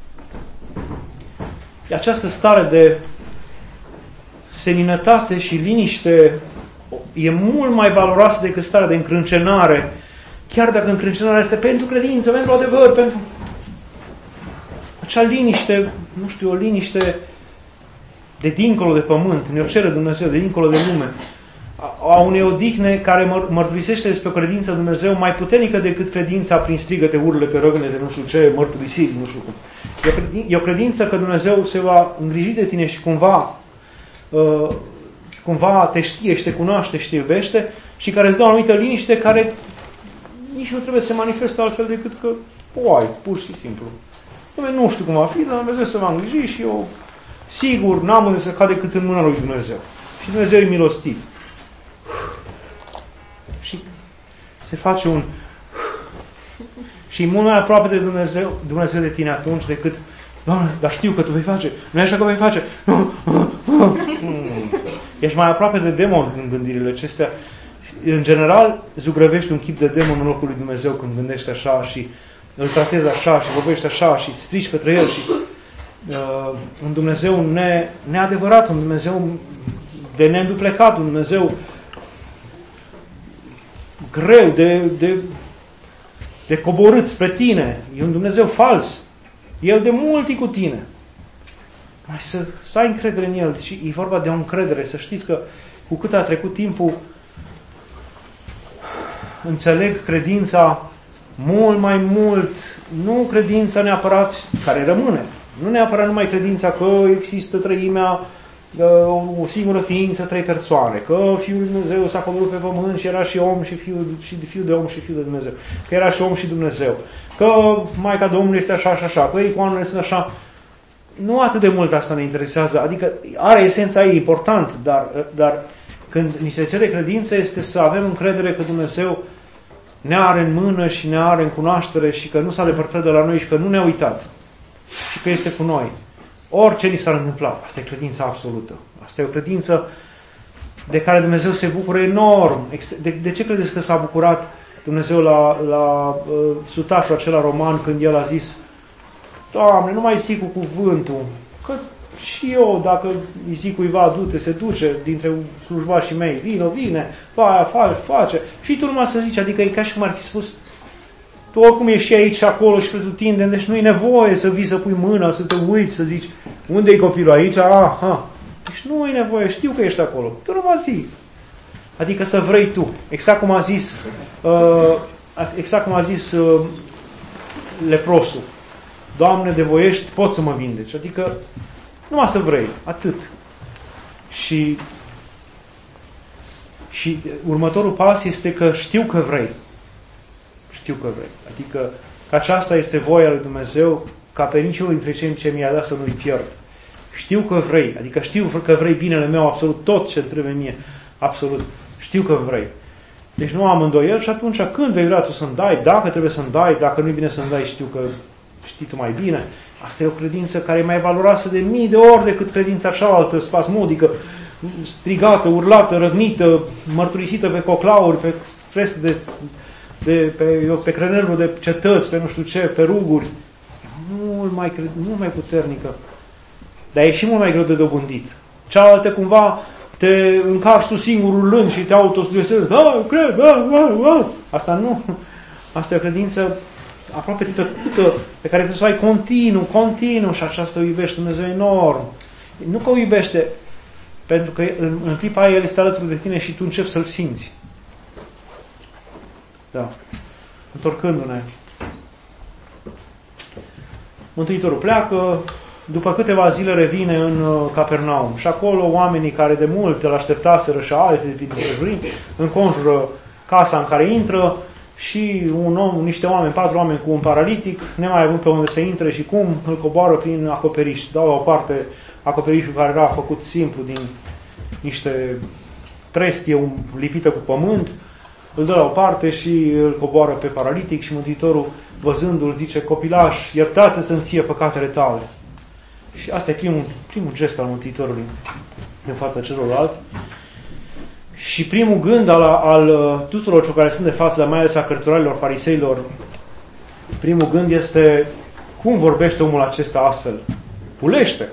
Speaker 1: Această stare de seninătate și liniște e mult mai valoroasă decât starea de încrâncenare, chiar dacă încrâncenarea este pentru credință, pentru adevăr, pentru acea liniște, o liniște de dincolo de pământ, ne-o cere Dumnezeu, de dincolo de lume, a unei odihne care mărturisește despre o credință Dumnezeu mai puternică decât credința prin strigăte, urlete, răgănete, nu știu ce, mărturisiri, nu știu cum. E o credință că Dumnezeu se va îngriji de tine și cumva te știe și te cunoaște și te iubește și care îți dă o anumită liniște care nici nu trebuie să se manifeste altfel decât că o ai, pur și simplu. Nu știu cum va fi, dar Dumnezeu se va îngriji și eu sigur n-am unde să cad decât în mâna lui Dumnezeu. Și Dumnezeu e milostiv. Și se face și mult mai aproape de Dumnezeu de tine atunci decât Doamne, dar știu că Tu vei face. Nu e așa că vei face. Ești mai aproape de demon în gândirile acestea. în general, zugrăvești un chip de demon în locul lui Dumnezeu când gândești așa și îl tratezi așa și vorbești așa și strici către el și un Dumnezeu neadevărat, un Dumnezeu de neînduplecat, un Dumnezeu greu, de coborât spre tine. E un Dumnezeu fals. El de mult e cu tine. Mai să ai încredere în El. Și e vorba de o încredere. Să știți că cu cât a trecut timpul, înțeleg credința mult mai mult. Nu credința neapărat care rămâne. Nu neapărat numai credința că există treimea, o singură ființă, 3 persoane, că Fiul lui Dumnezeu s-a coborât pe pământ și era și om și fiul de om și fiul de Dumnezeu, că era și om și Dumnezeu, că Maica Domnului este așa și așa, că icoanele sunt așa. Nu atât de mult asta ne interesează, adică are esența ei, important, dar când ni se cere credință este să avem încredere că Dumnezeu ne are în mână și ne are în cunoaștere și că nu s-a depărtat de la noi și că nu ne-a uitat și că este cu noi. Orice ni s-ar întâmpla, asta e credința absolută. Asta e o credință de care Dumnezeu se bucură enorm. De ce credeți că s-a bucurat Dumnezeu la sutașul acela roman când el a zis: Doamne, nu mai zic cu cuvântul, că și eu, dacă îi zic cuiva, du-te, se duce dintre slujbașii mei, vine, face. Și tu numai să zici, adică e ca și cum ar fi spus: tu oricum ești și aici și acolo și pretutindeni, deci nu e nevoie să vii să pui mâna, să te uiți, să zici: unde e copilul? Aici? Aha. Deci nu e nevoie, știu că ești acolo. Tu numai zi. Adică să vrei tu. Exact cum a zis leprosul: Doamne, de voiești, poți să mă vindeci. Adică numai să vrei. Atât. Și următorul pas este că știu că vrei. Știu că vrei. Adică că aceasta este voia lui Dumnezeu, ca pe niciunul dintre cei ce mi-a dat să nu-i pierd. Știu că vrei. Adică știu că vrei binele meu, absolut tot ce trebuie mie. Absolut. Știu că vrei. Deci nu am îndoiel și atunci când vei vrea tu să-mi dai, dacă trebuie să-mi dai, dacă nu-i bine să-mi dai, știu că știi tu mai bine. Asta e o credință care e mai valoroasă de mii de ori decât credința cealaltă spasmodică, strigată, urlată, răgnită, mărturisită pe coclauri, pe stres pe crenelul de cetăți, pe nu știu ce, pe ruguri. Mult mai puternică. Dar e și mult mai greu de dobândit. Cealaltă cumva te încarci tu singurul lând și te autosugestionezi. Da, cred, da. Asta nu. Asta e o credință aproape tătută, pe care trebuie să o ai continuu și aceasta o iubește Dumnezeu enorm. Nu că o iubește, pentru că în clipa aia El este alături de tine și tu începi să-L simți. Da. Întorcându-ne. Mântuitorul pleacă, după câteva zile revine în Capernaum. Și acolo oamenii care de mult îl așteptaseră și alții de prejurimi înconjură casa în care intră și niște oameni, 4 oameni cu un paralitic, nemai avut pe unde să intre și cum îl coboară prin acoperiș. Dau la o parte acoperișul care era făcut simplu din niște trestie lipită cu pământ, îl dă la o parte și îl coboară pe paralitic și Mântuitorul, văzându-l, zice: copilaș, iertate-ți ție păcatele tale. Și asta e primul gest al Mântuitorului în fața celorlalți. Și primul gând al tuturor celor care sunt de față, dar mai ales a cărturarilor, fariseilor, primul gând este: cum vorbește omul acesta astfel? Pulește!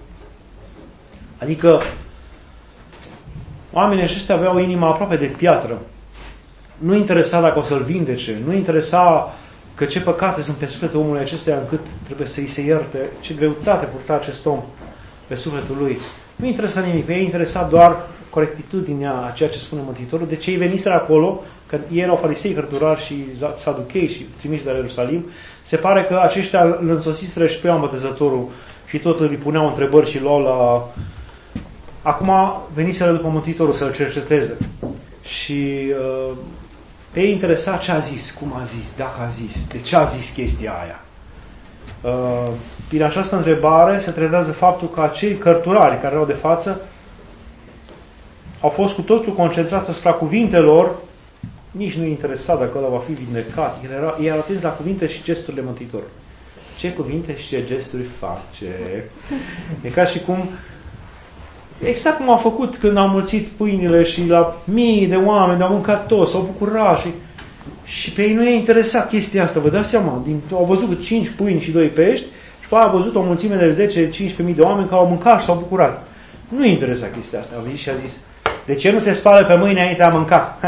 Speaker 1: Adică oamenii aceștia aveau inima aproape de piatră. Nu interesa dacă o să-l vindece, nu interesa că ce păcate sunt pe sufletul omului acesteia încât trebuie să-i se ierte, ce greutate purta acest om pe sufletul lui. Nu interesa nimic, pe ei interesa doar corectitudinea a ceea ce spune Mântuitorul. De ce ei veniseră acolo, că ei erau farisei, cărturari și saduchei și trimiși de la Ierusalim. Se pare că aceștia îl însosiseră și pe Ioan Botezătorul și tot îi puneau întrebări și luau la... Acum veniseră după Mântuitorul să-l cerceteze. Și pe ei interesa ce a zis, cum a zis, dacă a zis, de ce a zis chestia aia. Prin această întrebare se tratează faptul că acei cărturari care erau de față au fost cu totul concentrați asupra cuvintelor, nici nu-i interesa dacă ăla va fi vindecat. Ei erau atenți la cuvinte și gesturile Mântuitorului. Ce cuvinte și ce gesturi face. E ca și cum Exact cum a făcut când a mulțit pâinile și la mii de oameni au mâncat toți, s-au bucurat și pe ei nu i-a interesat chestia asta, vă dați seama, au văzut 5 pâini și 2 pești și au văzut o mulțime de 10-15.000 de oameni care au mâncat și s-au bucurat. Nu i-a interesat chestia asta, a venit și a zis, de ce nu se spală pe mâini înainte de a mânca?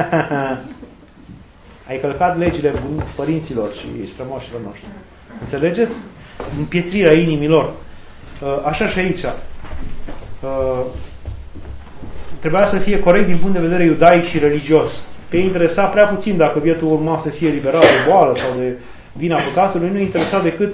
Speaker 1: Ai călcat legile părinților și strămoșilor noștri. Înțelegeți? Împietrirea inimilor. Așa și aici. Trebuia să fie corect din punct de vedere iudaic și religios. Pe ei interesa prea puțin dacă bietul urma să fie liberat de boală sau de vina păcatului, nu interesa decât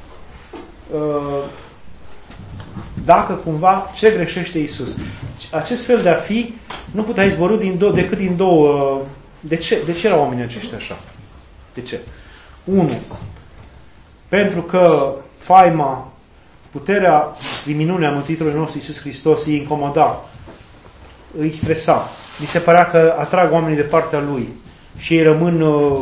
Speaker 1: dacă cumva ce greșește Iisus. Acest fel de a fi nu putea izborî decât din două. De ce erau oamenii aceștia așa? De ce? 1. Pentru că faima, puterea din minunea Mântuitorului nostru Iisus Hristos îi incomoda, îi stresa. Mi se părea că atrag oamenii de partea Lui și ei rămân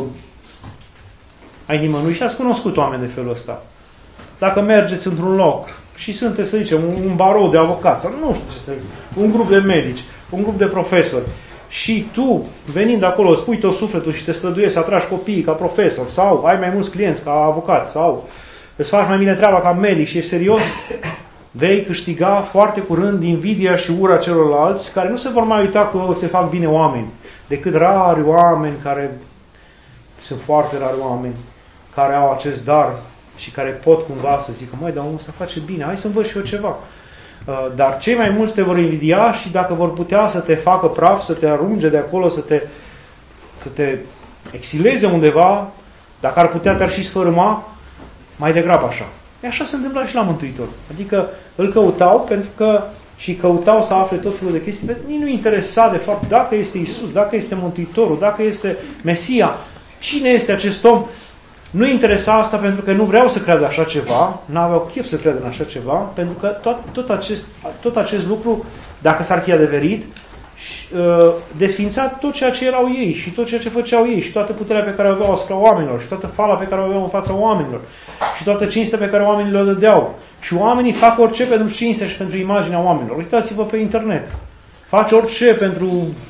Speaker 1: ai nimănui. Și ați cunoscut oameni de felul ăsta. Dacă mergeți într-un loc și sunteți, să zicem, un barou de avocați, sau nu știu ce să zic, un grup de medici, un grup de profesori, și tu, venind acolo, îți pui tot sufletul și te străduiești să atragi copiii ca profesor, sau ai mai mulți clienți ca avocat, sau îți faci mai bine treaba ca medic și ești serios, vei câștiga foarte curând invidia și ura celorlalți, care nu se vor mai uita că se fac bine oameni, decât rari oameni care, sunt foarte rari oameni, care au acest dar și care pot cumva să zică, măi, dar omul ăsta face bine, hai să învăț și eu ceva. Dar cei mai mulți te vor invidia și dacă vor putea să te facă praf, să te arunce de acolo, să te exileze undeva, dacă ar putea te-ar și sfărâma, mai degrabă așa. E așa se întâmpla și la Mântuitor. Adică îl căutau pentru că și căutau să afle tot felul de chestii, dar nici nu interesa de fapt dacă este Iisus, dacă este Mântuitorul, dacă este Mesia, cine este acest om. Nu interesa asta pentru că nu vreau să creadă așa ceva, n-aveau chef să creadă în așa ceva, pentru că tot acest lucru, dacă s-ar fi adeverit, desfința tot ceea ce erau ei și tot ceea ce făceau ei și toată puterea pe care o aveau asupra oamenilor și toată fala pe care o aveau în fața oamenilor și toată cinstea pe care oamenii le dădeau. Și oamenii fac orice pentru cinstea și pentru imaginea oamenilor. Uitați-vă pe internet. Faci orice pentru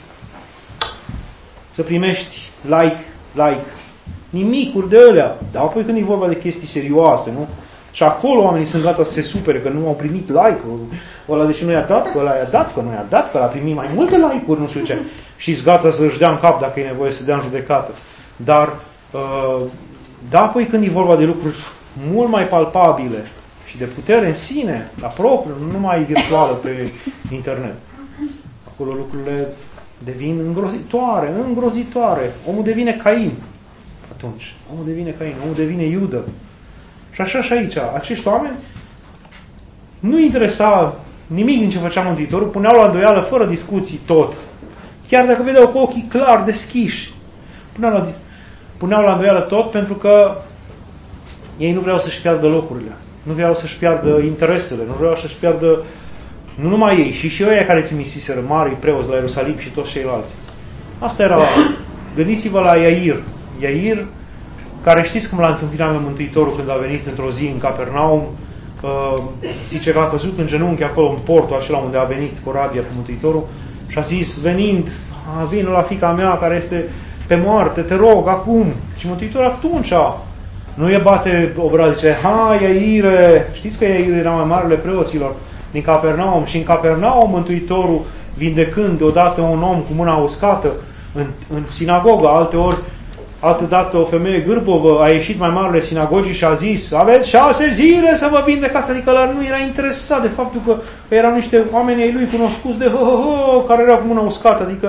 Speaker 1: să primești like. Nimicuri de alea. Dar apoi când e vorba de chestii serioase, nu? Și acolo oamenii sunt gata să se supere că nu au primit like-ul. Ăla de ce nu i-a dat, că ăla i-a dat, că nu i-a dat, că l-a primit mai multe like-uri, nu știu ce. Și-s gata să-și dea în cap dacă e nevoie să dea în judecată. Dar, da, apoi când e vorba de lucruri mult mai palpabile și de putere în sine, la propriu, nu numai virtuală pe internet, acolo lucrurile devin îngrozitoare. Omul devine Cain. Atunci, omul devine Cain, omul devine Iudă. Și așa și aici, acești oameni nu interesa nimic din ce făcea Mântuitorul, puneau la îndoială fără discuții tot. Chiar dacă vedeau cu ochii clar deschiși, puneau la îndoială tot pentru că ei nu vreau să-și piardă locurile, nu vreau să-și piardă interesele, nu vreau să-și piardă, nu numai ei, și ăia care trimiseseră mari preoți la Ierusalim și toți ceilalți. Asta era, gândiți-vă la Iair, care știți cum l-a întâmpinat pe Mântuitorul când a venit într-o zi în Capernaum, zice că a căzut în genunchi acolo în portul acela unde a venit corabia cu Mântuitorul și a zis, venind, vin la fiica mea care este pe moarte, te rog, acum. Și Mântuitorul atunci nu e bate obraz, zice, hai Iaire, știți că Iair era mai marele preoților din Capernaum și în Capernaum Mântuitorul vindecând deodată un om cu mâna uscată în sinagogă, altădată o femeie gârbovă a ieșit mai marele sinagogii și a zis, aveți 6 zile să vă vindecați, adică ăla nu era interesat de faptul că erau niște oameni ai lui cunoscuți de care erau cu mâna uscată, adică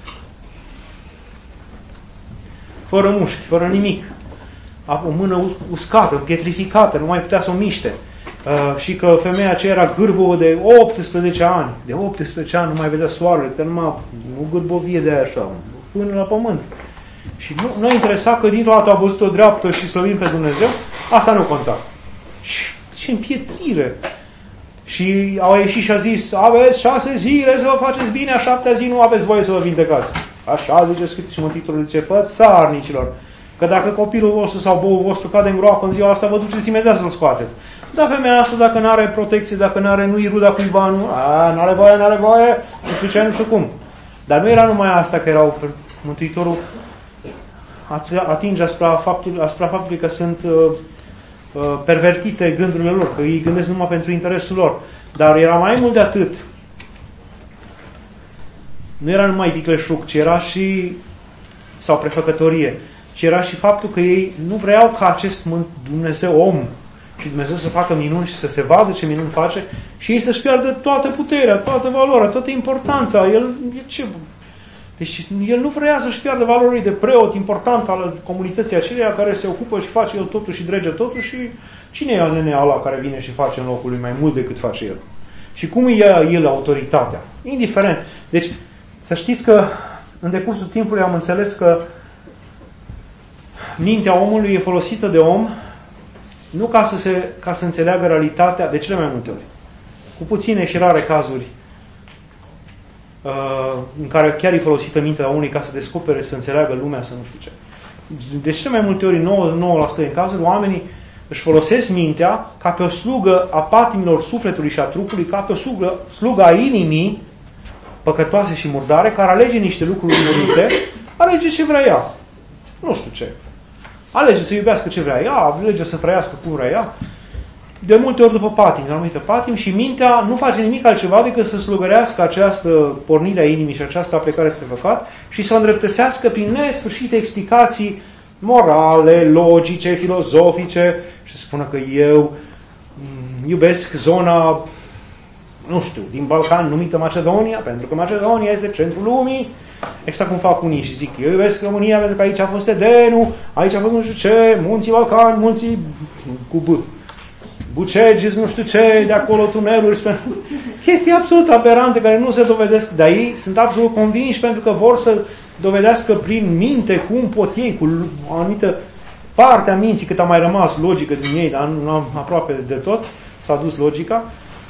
Speaker 1: fără mușchi, fără nimic, o mână uscată, pietrificată, nu mai putea să o miște. Și că femeia aceea era gârbovă de 18 ani. De 18 ani nu mai vedea soarele, nu gârbovie de aia așa, până la pământ. Și nu a interesat că dintr-o dată a văzut o dreaptă și slăvim pe Dumnezeu, asta nu conta. Și împietrire. Și au ieșit și a zis, aveți 6 zile să vă faceți bine, a 7-a zi nu aveți voie să vă vindecați. Așa zice Sfântul și Mântuitorul, zice, fățarnicilor, că dacă copilul vostru sau boul vostru cade în groapă în ziua asta, vă duceți imediat să-l scoateți.
Speaker 2: Dar femeia asta, dacă nu are protecție, dacă nu-i ruda cuiva, nu are voie, nu știu ce, nu știu cum. Dar nu era numai asta, că erau Mântuitorul atinge asupra faptului că sunt pervertite gândurile lor, că ei gândesc numai pentru interesul lor. Dar era mai mult de atât. Nu era numai vicleșug, ci era și, sau prefăcătorie, ci era și faptul că ei nu vreau ca acest Dumnezeu om și Dumnezeu să facă minuni și să se vadă ce minuni face și ei să-și piardă toată puterea, toată valoarea, toată importanța. Deci el nu vrea să-și piardă valorii de preot important al comunității aceleia care se ocupă și face el totul și drege totul și cine e nenea ăla care vine și face în locul lui mai mult decât face el? Și cum ia el autoritatea? Indiferent. Deci să știți că în decursul timpului am înțeles că mintea omului e folosită de om nu ca să înțeleagă realitatea, de cele mai multe ori. Cu puține și rare cazuri în care chiar e folosită mintea omului ca să descopere, să înțeleagă lumea, să nu știu ce. De cele mai multe ori, 99% din cazuri, oamenii își folosesc mintea ca pe o slugă a patimilor sufletului și a trupului, ca pe o slugă a inimii păcătoase și murdare, care alege niște lucruri murite, alege ce vrea ea. Nu știu ce. Alege să iubească ce vrea ea, alege să trăiască cum vrea ea. De multe ori după patim, de anumite patim, și mintea nu face nimic altceva decât să slugărească această pornire a inimii și această aplecare spre păcat și să o îndreptățească prin nesfârșite explicații morale, logice, filozofice și să spună că eu iubesc zona, nu știu, din Balcan numită Macedonia, pentru că Macedonia este centrul lumii, exact cum fac unii și zic, eu iubesc România pentru că aici a fost Edenul, aici a fost nu știu ce, munții Balcani, munții cu B. Bucegis, nu știu ce, de acolo tuneluri, chestii absolut aberante care nu se dovedesc, dar ei sunt absolut convinși pentru că vor să dovedească prin minte cum pot ei, cu o anumită parte a minții, cât a mai rămas logică din ei, dar nu am aproape de tot, s-a dus logica,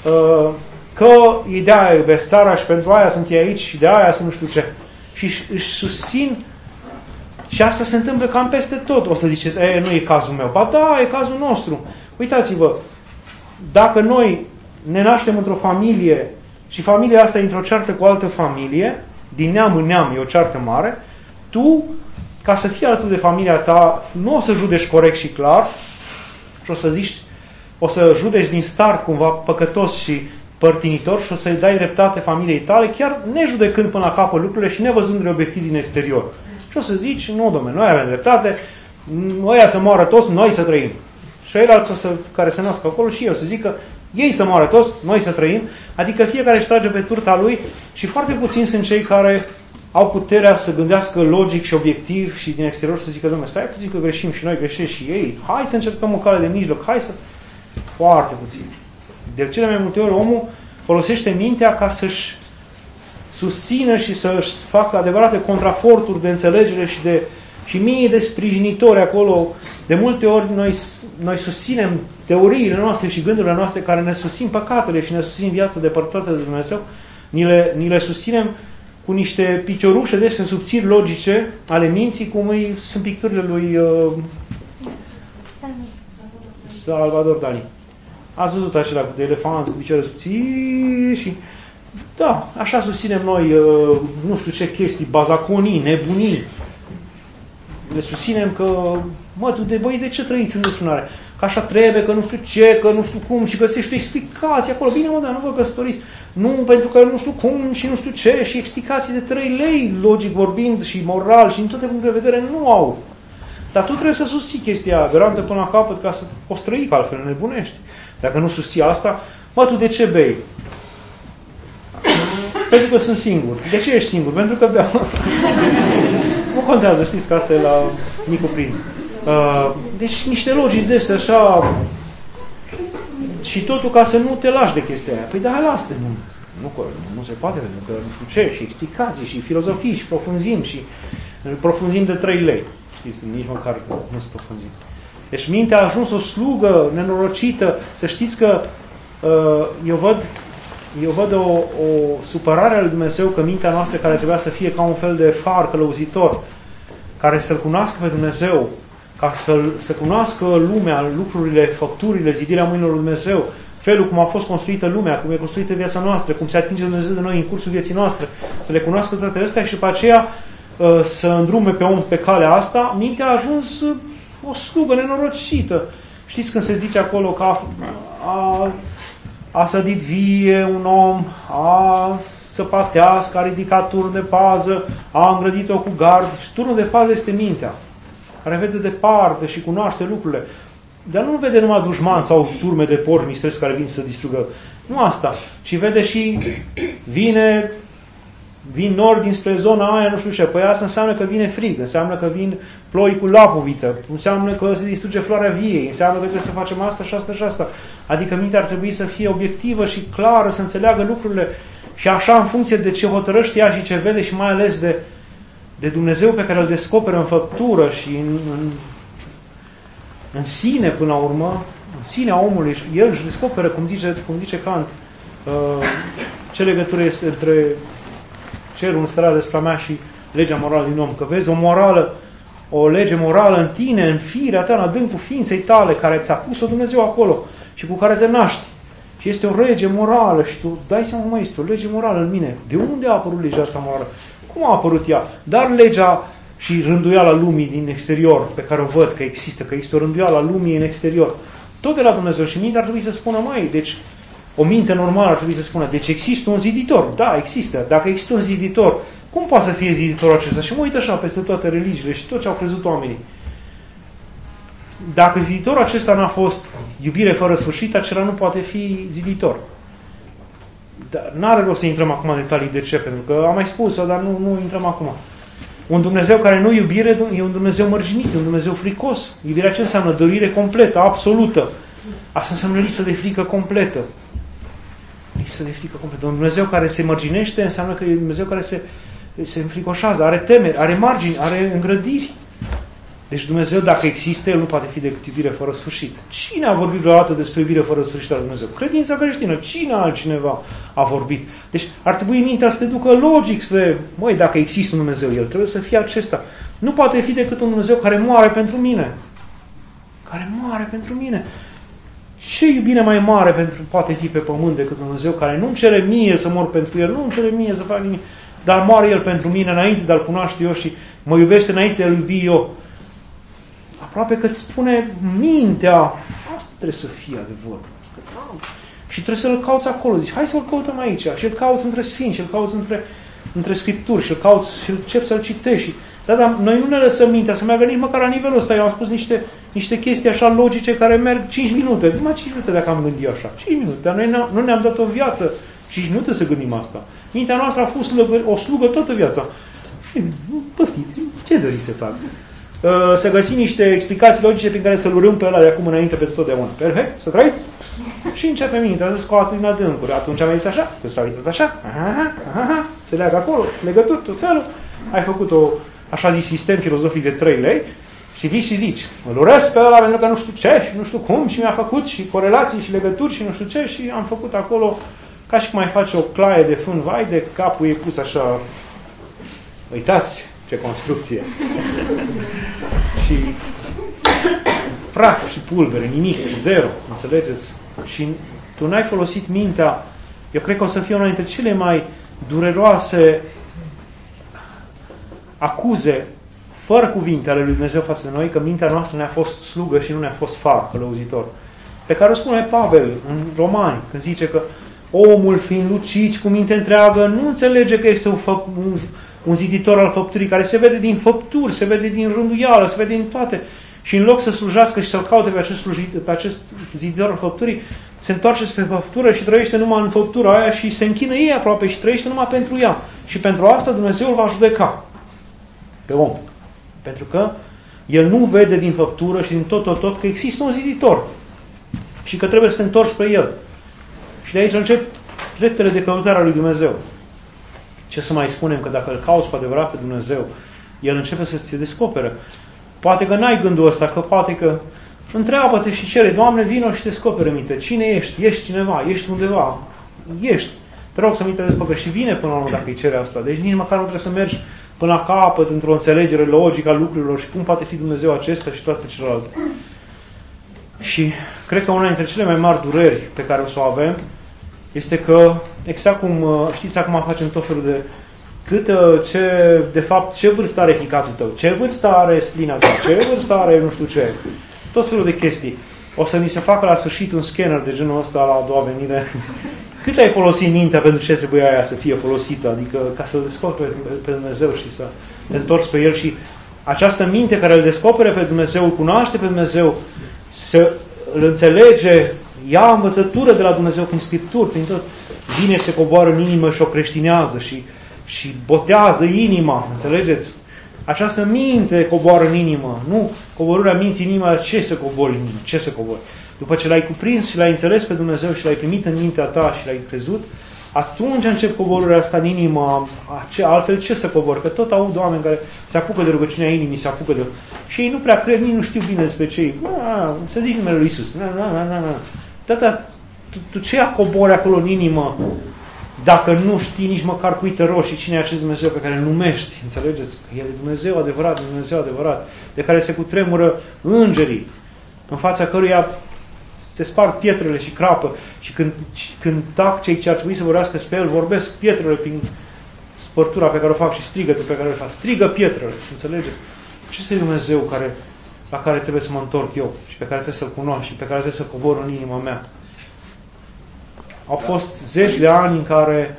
Speaker 2: că ei de-aia iubesc țara și pentru aia sunt ei aici și de aia sunt nu știu ce. Și își susțin. Și asta se întâmplă cam peste tot. O să ziceți, nu e cazul meu. Ba da, e cazul nostru. Uitați-vă, dacă noi ne naștem într-o familie și familia asta e într-o ceartă cu o altă familie, din neam în neam e o ceartă mare, tu, ca să fii alături de familia ta, nu o să judeci corect și clar și o să judeci din start cumva păcătos și părtinitor și o să-i dai dreptate familiei tale, chiar nejudecând până la capăt lucrurile și nevăzându-le obiectiv din exterior. Și o să zici, nu, dom'le, noi avem dreptate, ăia să moară toți, noi să trăim. Și ceilalți care se nasc acolo și eu să zic că ei să moară toți, noi să trăim, adică fiecare își trage pe turta lui și foarte puțini sunt cei care au puterea să gândească logic și obiectiv și din exterior să zică, dom'le, stai puțin că greșim și noi, greșesc și ei, hai să încercăm o cale de mijloc, hai să... Foarte puțin. De cele mai multe ori omul folosește mintea ca să-și susțină și să-și facă adevărate contraforturi de înțelegere și mii de sprijinitori acolo. De multe ori noi susținem teoriile noastre și gândurile noastre care ne susțin păcatele și ne susțin viața depărtată de Dumnezeu. Ni le susținem cu niște piciorușe de astea subțiri logice ale minții, cum sunt picturile lui Salvador Dali. Ați văzut acela cu de elefant, cu picioare subțiri și... Da, așa susținem noi, nu știu ce chestii, bazaconii, nebunii. Le susținem că, de ce trăiți în desfrânare? Că așa trebuie, că nu știu ce, că nu știu cum și găsești o explicație acolo. Bine, dar nu vă căsătoriți. Nu, pentru că nu știu cum și nu știu ce și explicații de 3 lei, logic vorbind și moral și în toate punctele de vedere nu au. Dar tu trebuie să susții chestia garantă până la capăt ca să poți trăi, că altfel nebunești. Dacă nu susții asta, tu de ce bei? Pentru că sunt singur. De ce ești singur? Pentru că beau. Nu contează, știți că asta e la Micul Prinț. Deci niște logici de astea așa și totul ca să nu te lași de chestia aia. Păi da, lasă-te. Nu se poate, pentru că nu știu ce, și explicații, și filozofii, și profunzim de 3 lei. Știți, nici măcar nu se profunzim. Deci mintea a ajuns o slugă nenorocită. Să știți că eu văd o supărare a lui Dumnezeu că mintea noastră, care trebuia să fie ca un fel de far călăuzitor, care să-L cunoască pe Dumnezeu, ca să cunoască lumea, lucrurile, făpturile, zidirea mâinilor lui Dumnezeu, felul cum a fost construită lumea, cum e construită viața noastră, cum se atinge Dumnezeu de noi în cursul vieții noastre, să le cunoască toate astea și după aceea să îndrume pe om pe calea asta, mintea a ajuns o slugă nenorocită. Știți când se zice acolo că a sădit vie un om, a săpatească, a ridicat turn de pază, a îngrădit-o cu gard. Și turnul de pază este mintea, care vede departe și cunoaște lucrurile. Dar nu vede numai dușmani sau turme de porci mistreți care vin să distrugă. Nu asta. Ci vede și vin nori dinspre zona aia, nu știu ce. Păi asta înseamnă că vine frig, înseamnă că vin ploi cu lapoviță, înseamnă că se distruge floarea viei, înseamnă că trebuie să facem asta și asta și asta. Adică mintea ar trebui să fie obiectivă și clară, să înțeleagă lucrurile și așa în funcție de ce hotărăște ea și ce vede și mai ales de Dumnezeu pe care îl descoperă în făptură și în sine până la urmă, în sinea omului, el își descoperă, cum zice Kant, ce legătură este între cerul înstărat despre mea și legea morală din om. Că vezi o lege morală în tine, în firea ta, în adâncul ființei tale, care ți-a pus-o Dumnezeu acolo și cu care te naști. Și este o lege morală și tu dai seama, mă, este o lege morală în mine. De unde a apărut legea asta morală? Cum a apărut ea? Dar legea și rânduiala lumii din exterior, pe care o văd că există o rânduială a lumii în exterior. Tot de la Dumnezeu și mintea ar trebui să spună, măi, deci o minte normală ar trebui să spună, deci există un ziditor. Da, există. Dacă există un ziditor, cum poate să fie ziditorul acesta? Și mă uit așa peste toate religiile și tot ce au crezut oamenii. Dacă ziditorul acesta n-a fost iubire fără sfârșit, acela nu poate fi ziditor. Dar n-are rost să intrăm acum în detalii de ce, pentru că am mai spus-o, dar nu intrăm acum. Un Dumnezeu care nu iubire e un Dumnezeu mărginit, e un Dumnezeu fricos. Iubirea ce înseamnă? Dărire completă, absolută. Asta înseamnă lipsă de frică completă. Lipsă de frică completă. Un Dumnezeu care se mărginește înseamnă că e un Dumnezeu care se înfricoșează, are temeri, are margini, are îngrădiri. Deci Dumnezeu, dacă există, El nu poate fi decât iubire fără sfârșit. Cine a vorbit vreodată despre iubire fără sfârșit la Dumnezeu? Credința creștină. Cine altcineva a vorbit? Deci ar trebui mintea să te ducă logic spre, măi, dacă există un Dumnezeu, El trebuie să fie acesta. Nu poate fi decât un Dumnezeu care moare pentru mine. Care moare pentru mine. Ce iubire mai mare poate fi pe pământ decât un Dumnezeu care nu-mi cere mie să mor pentru El, nu-mi cere mie să fac nimic, dar moare El pentru mine înainte de a-L cunoaște eu și mă iubește înainte de a-L iubi eu. Aproape că îți spune mintea, asta trebuie să fie adevăr. Și trebuie să-L cauți acolo. Zici, hai să-L căutăm aici. Și îl cauți între sfinți, și îl cauți între scripturi, și îl cauți și începi să-L citești. Dar noi nu ne lăsăm mintea să meargă nici măcar la nivelul ăsta. Eu am spus niște chestii așa logice care merg 5 minute. Numai 5 minute dacă am gândit așa. 5 minute. Dar noi nu ne-am dat o viață 5 minute să gândim asta. Mintea noastră a fost o slugă toată viața. Păfiți, ce doriți să fac? Să găsim niște explicații logice prin care să-l urâm pe ăla de acum înainte pe totdeauna. Perfect? Să trăiți? Și începe mintea să scoată din adâncuri. Atunci am zis așa, că s-a uitat așa, se leagă acolo, legături, tot felul. Ai făcut așa zis sistem filozofic de 3 lei și vii și zici, îl urăsc pe ăla pentru că nu știu ce și nu știu cum și mi-a făcut și corelații și legături și nu știu ce și am făcut acolo ca și cum mai face o claie de fân, vai de capul e pus așa, uitați ce construcție. Și praf și pulbere, nimic, zero, înțelegeți? Și tu n-ai folosit mintea. Eu cred că o să fie una dintre cele mai dureroase acuze fără cuvinte ale lui Dumnezeu față de noi, că mintea noastră ne-a fost slugă și nu ne-a fost far, călăuzitor. Pe care o spune Pavel în Romani, când zice că omul fiind lucid cu minte întreagă nu înțelege că este un ziditor al făpturii, care se vede din făpturi, se vede din rânduială, se vede din toate. Și în loc să slujească și să-l caute pe acest ziditor al făpturii, se întoarce spre făptură și trăiește numai în făptura aia și se închină ei aproape și trăiește numai pentru ea. Și pentru asta Dumnezeu îl va judeca pe om. Pentru că el nu vede din făptură și din tot că există un ziditor și că trebuie să te întorci spre el. Și de aici încep treptele de căutare a lui Dumnezeu. Ce să mai spunem, că dacă îl cauți cu adevărat pe Dumnezeu, el începe să se descopere. Poate că n-ai gândul ăsta, că poate că întreabă-te și cere, Doamne, vino și descopere minte. Cine ești? Ești cineva? Ești undeva? Ești. Te rog să minte descoperi și vine până la urmă dacă îi cere asta. Deci nici măcar nu trebuie să mergi până la capăt, într-o înțelegere logică a lucrurilor și cum poate fi Dumnezeu acesta și toate celelalte. Și cred că una dintre cele mai mari dureri pe care o să o avem este că, exact cum știți, acum facem tot felul de de fapt, ce vârstă are ficatul tău, ce vârstă are splina ta, ce vârstă are nu știu ce, tot felul de chestii. O să mi se facă la sfârșit un scanner de genul ăsta la a doua venire. Cât ai folosit mintea pentru ce trebuie aia să fie folosită, adică ca să descoperi pe Dumnezeu și să te întorci pe El și această minte care îl descopere pe Dumnezeu, îl cunoaște pe Dumnezeu, îl înțelege, ia învățătură de la Dumnezeu prin Scripturi, prin tot, vine și se coboară în inimă și o creștinează și botează inima, înțelegeți? Această minte coboară în inimă, nu coborârea minții în inimă, ce să cobori în inimă, ce să cobori? După ce l-ai cuprins și l-ai înțeles pe Dumnezeu și l-ai primit în mintea ta și l-ai crezut, atunci încep coborârea asta în inimă, altfel ce să cobori? Că tot aud oameni care se apucă de rugăciunea inimii, se apucă de... Și ei nu prea cred, nici nu știu bine despre ce ei. Să zic numele lui Iisus. Tata, tu ce cobori acolo în inimă dacă nu știi nici măcar cui te rogi și cine e acest Dumnezeu pe care îl numești? Înțelegeți? Că El e Dumnezeu adevărat, Dumnezeu adevărat, de care se cutremură îngerii, în fața căruia se sparg pietrele și crapă și când tac cei ce ar trebui să vorbească despre El, vorbesc pietrele prin spărtura pe care o fac și strigătul pe care o fac. Strigă pietrele, înțelegeți? Ce este Dumnezeu la care trebuie să mă întorc eu și pe care trebuie să-L cunosc și pe care trebuie să cobor în inima mea? Au fost zeci de ani în care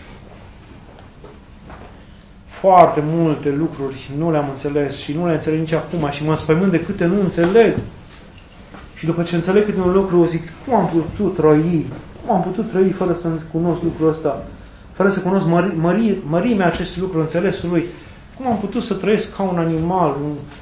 Speaker 2: foarte multe lucruri nu le-am înțeles și nu le înțeleg nici acum și mă înspăimânt de câte nu înțeleg. Și după ce înțeleg câte un lucru, zic, cum am putut trăi fără să cunosc lucrul ăsta, fără să cunosc mărimea acestui lucru, înțelesul lui. Cum am putut să trăiesc ca un animal?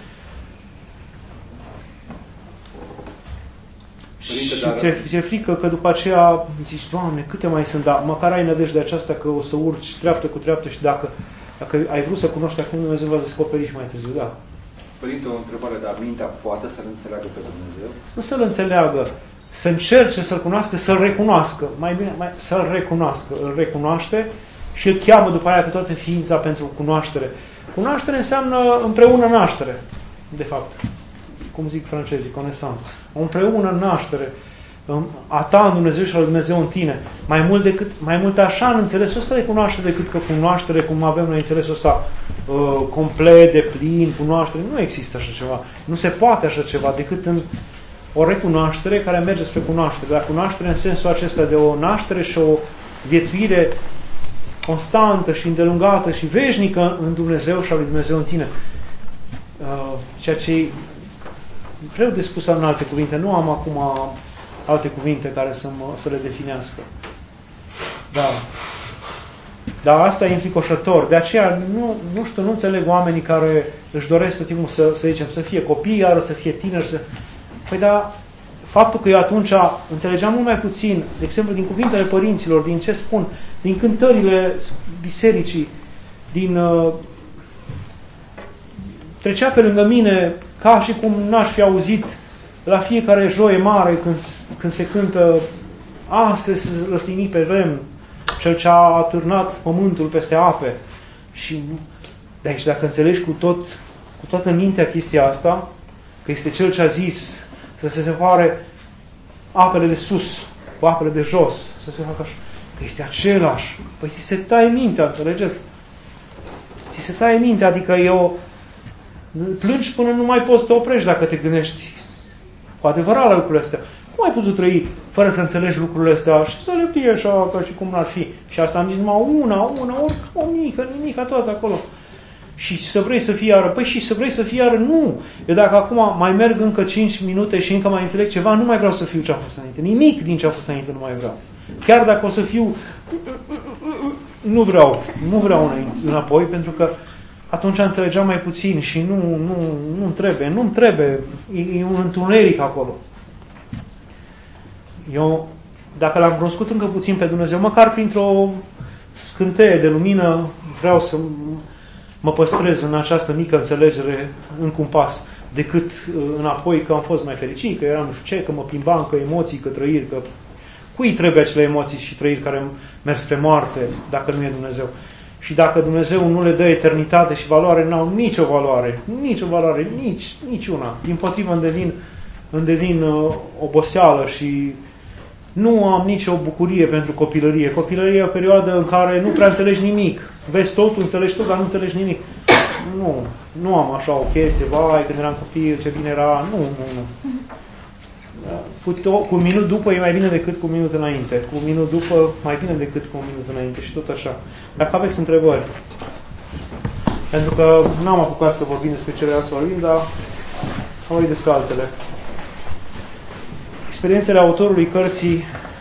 Speaker 2: Și ți-e frică că după aceea zici, Doamne, câte mai sunt, dar măcar ai nădejdea aceasta că o să urci treaptă cu treaptă și dacă ai vrut să cunoști acum, Dumnezeu va descoperi și mai târziu, da.
Speaker 3: Părinte, o întrebare, dar mintea poate să-L înțeleagă pe Dumnezeu?
Speaker 2: Nu să-L înțeleagă, să încerce să-L cunoască, să-L recunoască. Mai bine, să-L recunoască. Îl recunoaște și îl cheamă după aia pe toată ființa pentru cunoaștere. Cunoaștere înseamnă împreună naștere, de fapt. Cum zic francezii, connaissance. O împreună naștere. A ta în Dumnezeu și al Dumnezeu în tine. Mai mult așa în înțelesul ăsta de cunoaștere decât că cunoaștere, cum avem noi înțelesul ăsta complet, de plin, cunoaștere. Nu există așa ceva. Nu se poate așa ceva decât în o recunoaștere care merge spre cunoaștere. Dar cunoaștere în sensul acesta de o naștere și o viețuire constantă și îndelungată și veșnică în Dumnezeu și al lui Dumnezeu în tine. Ceea ce e greu de spus în alte cuvinte. Nu am acum alte cuvinte care să le definească. Da. Dar asta e înfricoșător. De aceea, nu înțeleg oamenii care își doresc tot timpul să zicem, să fie copii, iară să fie tineri. Păi da, faptul că eu atunci înțelegeam mult mai puțin, de exemplu, din cuvintele părinților, din ce spun, din cântările bisericii, trecea pe lângă mine ca și cum n-aș fi auzit la fiecare joie mare când se cântă astăzi răstigni pe vrem cel ce a atârnat pământul peste ape. Și de aici, dacă înțelegi cu toată mintea chestia asta, că este cel ce a zis să se separe apele de sus cu apele de jos, să se facă așa, că este același. Păi ți se taie mintea, înțelegeți? Ți se taie mintea, adică eu plângi până nu mai poți să te oprești dacă te gândești cu adevărat la lucrurile astea. Cum ai putut trăi fără să înțelegi lucrurile astea și să le fie așa ca și cum n-ar fi? Și asta am zis numai una, o mică toată acolo. Și să vrei să fii iară? Păi și să vrei să fii iară? Nu! Eu dacă acum mai merg încă 5 minute și încă mai înțeleg ceva, nu mai vreau să fiu ce a fost înainte. Nimic din ce a fost înainte nu mai vreau. Chiar dacă o să fiu... Nu vreau înapoi, pentru că atunci înțelegeam mai puțin și nu-mi trebuie. E un întuneric acolo. Eu, dacă l-am cunoscut încă puțin pe Dumnezeu, măcar printr-o scânteie de lumină, vreau să mă păstrez în această mică înțelegere încă un pas, decât înapoi că am fost mai fericit, că eram nu știu ce, că mă plimbam, că emoții, că trăiri, că cui trebuie acele emoții și trăiri care merg spre moarte, dacă nu e Dumnezeu. Și dacă Dumnezeu nu le dă eternitate și valoare, n-au nicio valoare. Nicio valoare, niciuna. Dimpotrivă îmi devin oboseală și nu am nicio bucurie pentru copilărie. Copilărie e o perioadă în care nu prea înțelegi nimic. Vezi totul, înțelegi tot, dar nu înțelegi nimic. Nu am așa o chestie, vai, când eram copil, ce bine era. Nu. Cu un minut după e mai bine decât cu un minut înainte. Cu un minut după mai bine decât cu un minut înainte și tot așa. Dacă aveți întrebări. Pentru că n-am apucat să vorbim despre cele să vorbim, dar am vorbit despre altele. Experiențele autorului cărții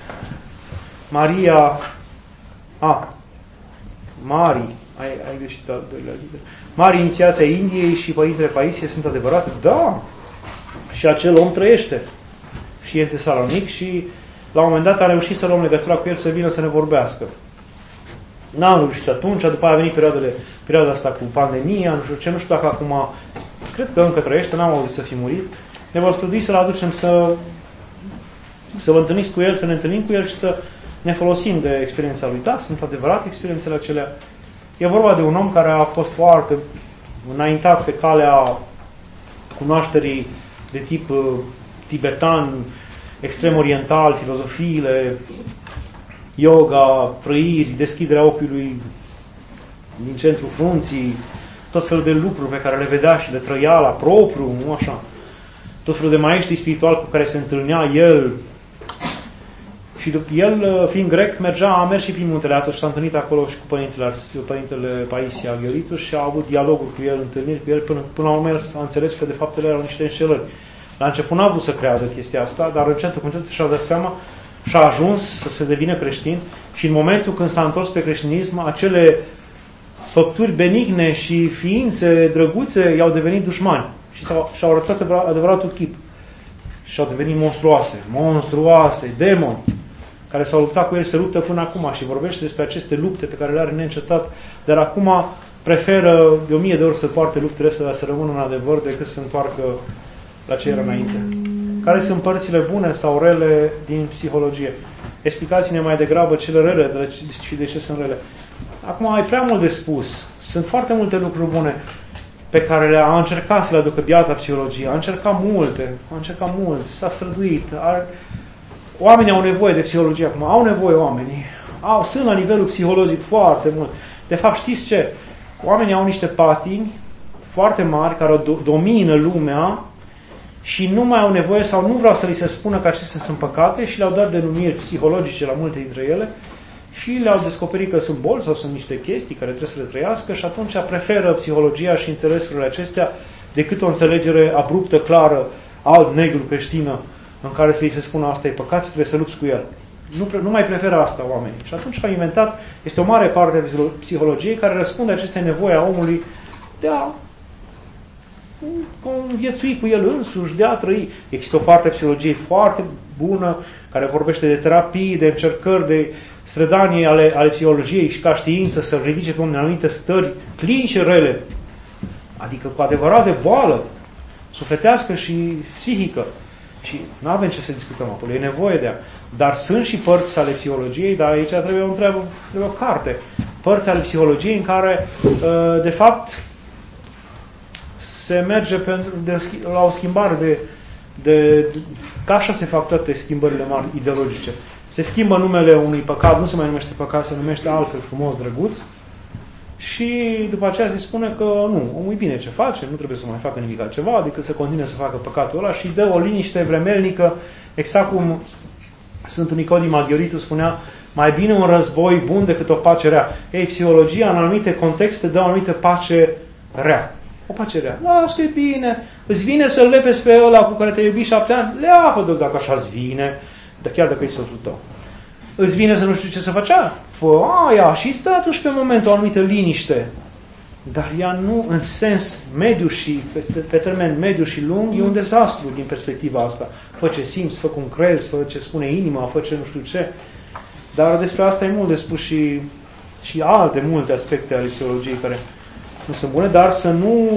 Speaker 2: Mari, ai greșit al doilea lider. Mari inițiații ai Indiei și Părintele Paisie sunt adevărate? Da! Și acel om trăiește. Și e în Tesalonic și la un moment dat a reușit să luăm legătura cu el să vină să ne vorbească. N-am reușit atunci, după aia a venit perioada asta cu pandemia, nu știu dacă acum, cred că încă trăiește, n-am auzit să fi murit. Ne vor strădui să-l aducem să vă întâlniți cu el, să ne întâlnim cu el și să ne folosim de experiența lui. Da, sunt adevărate experiențele acelea. E vorba de un om care a fost foarte înaintat pe calea cunoașterii de tip tibetan, extrem oriental, filozofiile, yoga, trăiri, deschiderea ochiului din centrul frunții, tot felul de lucruri pe care le vedea și le trăia la propriu, nu așa. Tot felul de maestri spirituali cu care se întâlnea el. Și el, fiind grec, a mers și prin Muntele Athos și s-a întâlnit acolo și cu Părintele Paisie Aghioritus și a avut dialoguri cu el, întâlniri cu el, până la urmă a înțeles că de fapt ele erau niște înșelări. La început n-a vrut să creadă chestia asta, dar încetul cu încetul și-a dat seama și a ajuns să se devină creștin și în momentul când s-a întors pe creștinism, acele făpturi benigne și ființe drăguțe i-au devenit dușmani și-au arătat adevăratul chip și au devenit monstruoase, demoni care s-au luptat cu el, se luptă până acum și vorbește despre aceste lupte pe care le are neîncetat, dar acum preferă de 1000 de ori să poarte luptele astea, dar să rămână în adevăr decât să se întoarcă la ce era înainte. Care sunt părțile bune sau rele din psihologie? Explicați-ne mai degrabă cele rele și de ce sunt rele. Acum ai prea mult de spus. Sunt foarte multe lucruri bune pe care a încercat să le aducă biata psihologie. A încercat mult, s-a străduit. Oamenii au nevoie de psihologie acum. Au nevoie oamenii. Sunt la nivelul psihologic foarte mult. De fapt, știți ce? Oamenii au niște patini foarte mari care domină lumea și nu mai au nevoie sau nu vreau să li se spună că acestea sunt păcate și le-au dat denumiri psihologice la multe dintre ele și le-au descoperit că sunt boli sau sunt niște chestii care trebuie să le trăiască și atunci preferă psihologia și înțelesurile acestea decât o înțelegere abruptă, clară, alb-negru, creștină, în care să-i se spună asta e păcat și trebuie să lupți cu el. Nu mai preferă asta oamenii. Și atunci au inventat, este o mare parte a psihologiei care răspunde aceste nevoi a omului de a conviețui cu el însuși, de a trăi. Există o parte a psihologiei foarte bună care vorbește de terapii, de încercări, de strădanii ale psihologiei și ca știință să ridice pe oameni în anumite stări clinice rele, adică cu adevărat de boală sufletească și psihică. Și nu avem ce să discutăm acolo, e nevoie de ea. Dar sunt și părți ale psihologiei, dar aici trebuie o carte. Părți ale psihologiei în care, de fapt, se merge la o schimbare ca așa se fac toate schimbările mari ideologice. Se schimbă numele unui păcat, nu se mai numește păcat, se numește altfel frumos, drăguț. Și după aceea se spune că nu, omul e bine ce face, nu trebuie să mai facă nimic altceva, decât să continue să facă păcatul ăla și dă o liniște vremelnică, exact cum Sfântul Nicodim Aghioritu spunea, mai bine un război bun decât o pace rea. Ei, psihologia în anumite contexte dă o anumită pace rea. O pace rea. Lasă că e bine, îți vine să-l lepezi pe ăla cu care te iubi 7 ani, leapă dacă așa-ți vine, dar chiar dacă e soțul tău. Îți vine să nu știu ce să facea? Fă aia și îți dă atunci pe moment o anumită liniște. Dar ea nu, în sens mediu și pe termen mediu și lung, e un dezastru din perspectiva asta. Fă ce simți, fă cum crezi, fă ce spune inima, fă ce nu știu ce. Dar despre asta e mult de spus și alte multe aspecte ale psihologiei care nu sunt bune, dar să nu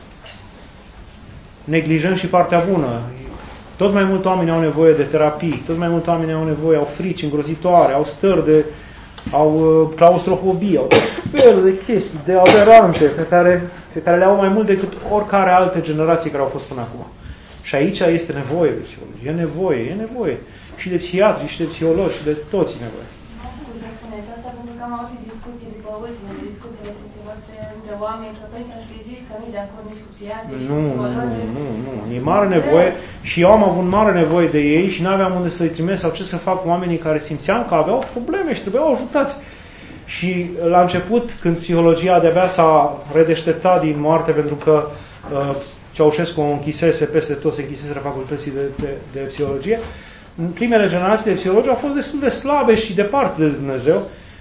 Speaker 2: neglijăm și partea bună. Tot mai mult oameni au nevoie de terapii, tot mai mult oameni au nevoie, au frici îngrozitoare, au stări de au claustrofobie, au tot felul de chestii, de aberante, pe care le au mai mult decât oricare alte generații care au fost până acum. Și aici este nevoie de psihologie, e nevoie. Și de psihiatri, și de psihologi, și de toți nevoie.
Speaker 4: Nu puteți să spuneți asta, pentru că am auzit discuții după ultimele discuțiile voastre între oameni și atunci aș fi zis că nu-i de acord nici cu psihiatri și cu psihologi. Nu.
Speaker 2: E mare nevoie și eu am avut mare nevoie de ei și n-aveam unde să-i trimis sau ce să fac cu oamenii care simțeam că aveau probleme și trebuiau ajutați. Și la început, când psihologia de-abia s-a redeșteptat din moarte, pentru că Ceaușescu o închisese, peste tot se închiseseră facultății de psihologie, primele generații de psihologi au fost destul de slabe și departe de Dumnezeu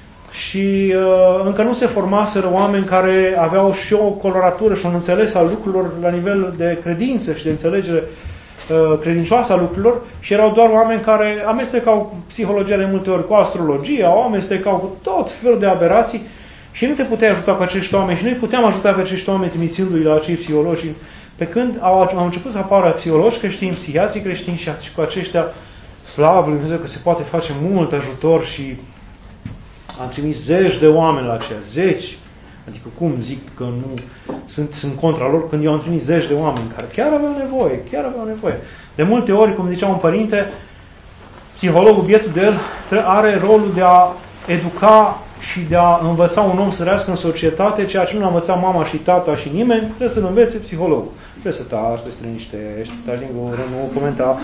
Speaker 2: și încă nu se formaseră oameni care aveau și o coloratură și un înțeles al lucrurilor la nivel de credință și de înțelegere credincioasă a lucrurilor și erau doar oameni care amestecau psihologia de multe ori cu astrologia, o amestecau cu tot felul de aberații și nu te puteai ajuta cu acești oameni și noi puteam ajuta pe acești oameni trimițându-i la acei psihologi. Pe când au început să apară psihologi creștini, psihiatri creștini și cu aceștia, slavă lui Dumnezeu că se poate face mult ajutor și am trimis zeci de oameni la aceea, zeci. Adică cum zic că nu sunt contra lor când eu am trimis zeci de oameni care chiar aveau nevoie. De multe ori, cum zicea un părinte, psihologul bietul de el are rolul de a educa și de a învăța un om să trăiască în societate, ceea ce nu a învățat mama și tata și nimeni, trebuie să-l învețe psihologul. Trebuie să taci, trebuie să te liniștești, nu comenta.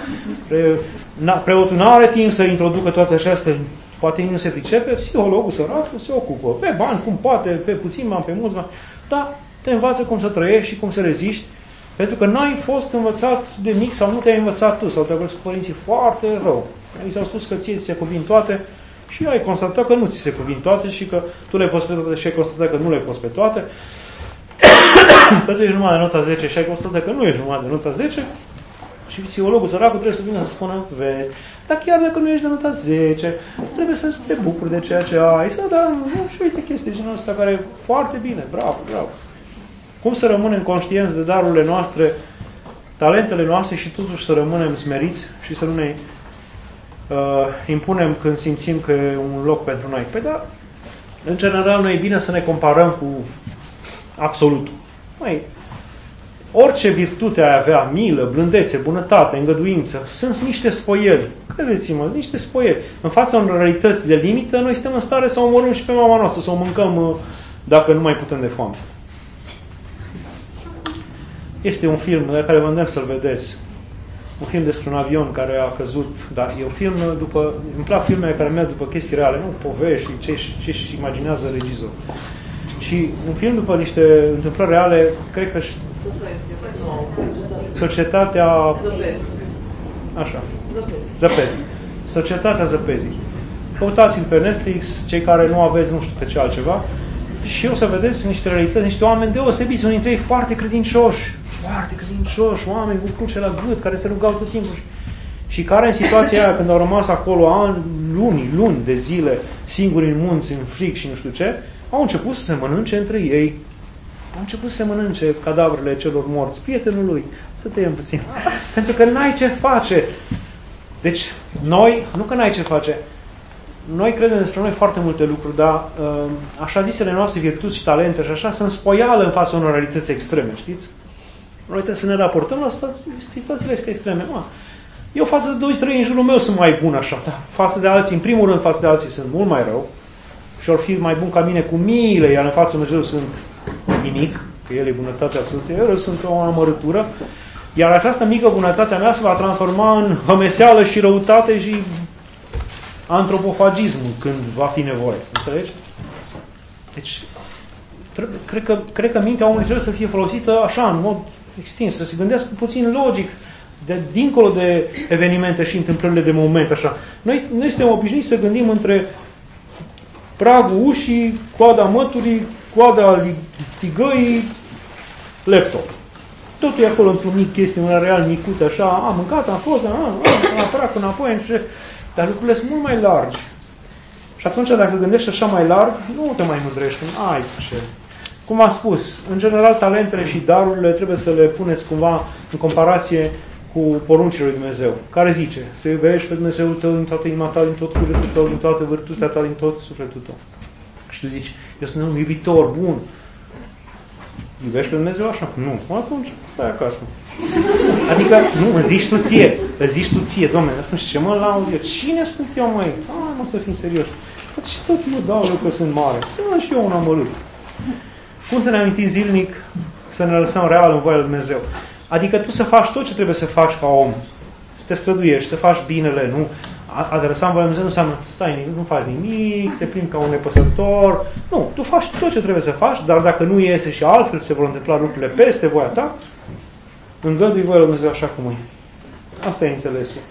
Speaker 2: Preotul nu are timp să introducă toate acestea, poate nu se pricepe, psihologul săracul se ocupă. Pe bani, cum poate, pe puțin bani, pe mulți bani. Dar te învață cum să trăiești și cum să reziști, pentru că n-ai fost învățat de mic sau nu te-ai învățat tu, sau te-au văzut părinții foarte rău. Ei s-au spus că ție ți se cuvin toate, și ai constatat că nu ți se cuvin toate și că tu le poți pe toate și ai constatat că nu le poți pe toate. Că tu ești numai de nota 10 și ai constatat că nu ești numai de nota 10 și psihologul săracul trebuie să vină să spună, vezi, dar chiar dacă nu ești de nota 10, trebuie să te bucuri de ceea ce ai, să da, și uite chestii genul ăsta care e foarte bine, bravo. Cum să rămânem conștienți de darurile noastre, talentele noastre și totuși să rămânem smeriți și să nu ne impunem când simțim că e un loc pentru noi. Păi da, în general, nu e bine să ne comparăm cu absolutul. Măi, orice virtute ai avea, milă, blândețe, bunătate, îngăduință, sunt niște spoieri. Credeți-mă, niște spoieri. În fața unor realități de limită, noi suntem în stare să omorâm și pe mama noastră, să o mâncăm dacă nu mai putem de foame. Este un film de care vă îndemn să-l vedeți. Un film despre un avion care a căzut, dar e un film după, îmi plac filmele care merg după chestii reale, nu povești și ce-și imaginează regizor. Și un film după niște întâmplări reale, cred că Societatea așa. Zăpezi. Societatea Zăpezii. Căutați-l pe Netflix, cei care nu aveți nu știu pe ce altceva, și o să vedeți niște realități, niște oameni deosebiți, unii dintre ei foarte credincioși, oameni cu cruce la gât, care se rugau tot timpul și care în situația aia, când au rămas acolo luni de zile, singuri în munți, în frig și nu știu ce, au început să se mănânce între ei. Au început să se mănânce cadavrele celor morți, prietenul lui. Să tăiem puțin. Pentru că n-ai ce face. Deci, noi, nu că n-ai ce face, noi credem despre noi foarte multe lucruri, dar așa zisele noastre virtuți și talente și așa sunt spoială în fața unor realități extreme, știți? Noi trebuie să ne raportăm la situațiile astea extreme. Eu față de 2-3 în jurul meu sunt mai bun așa, dar față de alții, în primul rând față de alții sunt mult mai rău și or fi mai bun ca mine cu miile, iar în fața Dumnezeu sunt nimic, că El e bunătatea absolută, eu sunt o amărătură, iar această mică bunătate a mea se va transforma în hămeseală și răutate și antropofagismul când va fi nevoie. Înțelegi? Deci, cred că mintea omului trebuie să fie folosită așa, în mod extins, să se gândească puțin logic, dincolo de evenimente și întâmplările de moment, așa. Noi suntem obișnuiți să gândim între pragul ușii, coada măturii, coada tigăii, laptop. Totul e acolo într-un mic chestie, un real micuț, așa, am mâncat, am fost, apărat înapoi, dar lucrurile sunt mult mai largi. Și atunci, dacă gândești așa mai larg, nu te mai mândrești. Ai ce. Cum am spus, în general, talentele și darurile trebuie să le puneți cumva în comparație cu poruncile lui Dumnezeu, care zice, să iubești pe Dumnezeul tău din toată inima ta, din tot cuvântul tău, din toată virtutea ta, din tot sufletul tău. Și tu zici, eu sunt un iubitor bun. Iubești pe Dumnezeu așa? Nu. Atunci stai acasă. Adică, nu, îți zici tu ție, Doamne, atunci ce mă laud eu? Cine sunt eu, măi? Mă, să fim serios. Și tot eu dau eu că sunt mare. Sunt și eu un amărât. Cum să ne amintim zilnic să ne lăsăm real în voia lui Dumnezeu? Adică tu să faci tot ce trebuie să faci ca om. Să te străduiești, să faci binele, nu? A te lăsa în voia lui Dumnezeu nu înseamnă să stai, nu faci nimic, să te plimbi ca un nepăsător. Nu, tu faci tot ce trebuie să faci, dar dacă nu iese și altfel se vor întâmpla lucrurile peste voia ta, îngădui voia lui Dumnezeu așa cum e. Asta e înțelesul.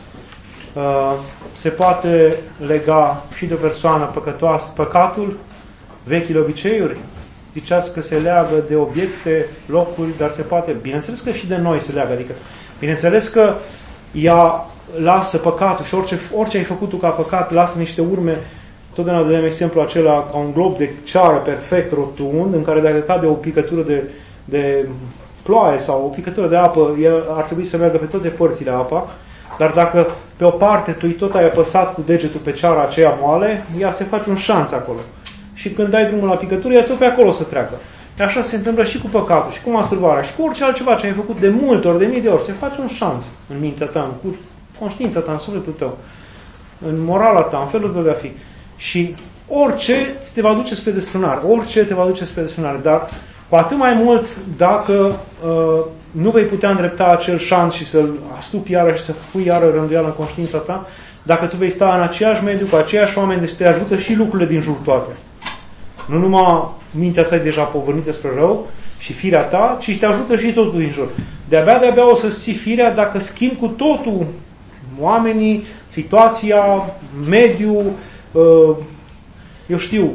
Speaker 2: Se poate lega și de o persoană păcătoasă păcatul, vechile obiceiuri. Ziceați că se leagă de obiecte, locuri, dar se poate, bineînțeles că și de noi se leagă, adică bineînțeles că ea lasă păcatul și orice ai făcut tu ca păcat lasă niște urme. Totdeauna dăm exemplu acela ca un glob de ceară perfect rotund, în care dacă cade o picătură de ploaie sau o picătură de apă, ar trebui să meargă pe toate părțile apa, dar dacă pe o parte tu tot ai apăsat cu degetul pe ceara aceea moale, ea se face un șanț acolo. Și când dai drumul la picătură, ea tot pe acolo să treacă. Așa se întâmplă și cu păcatul, și cu masturbarea, și cu orice altceva ce ai făcut de multe ori, de mii de ori. Se face un șanț în mintea ta, în conștiința ta, în sufletul tău, în morala ta, în felul tău de a fi. Și orice te va duce spre desfrânare. Dar cu atât mai mult dacă nu vei putea îndrepta acel șanț și să-l astupi iară și să pui iară rânduială în conștiința ta, dacă tu vei sta în aceeași mediu, cu aceiași oameni, deci te ajută și lucrurile din jur toate. Nu numai mintea ta e deja povărnită spre rău și firea ta, ci te ajută și totul din jur. De-abia o să-ți ții firea dacă schimbi cu totul oamenii, situația, mediul, eu știu,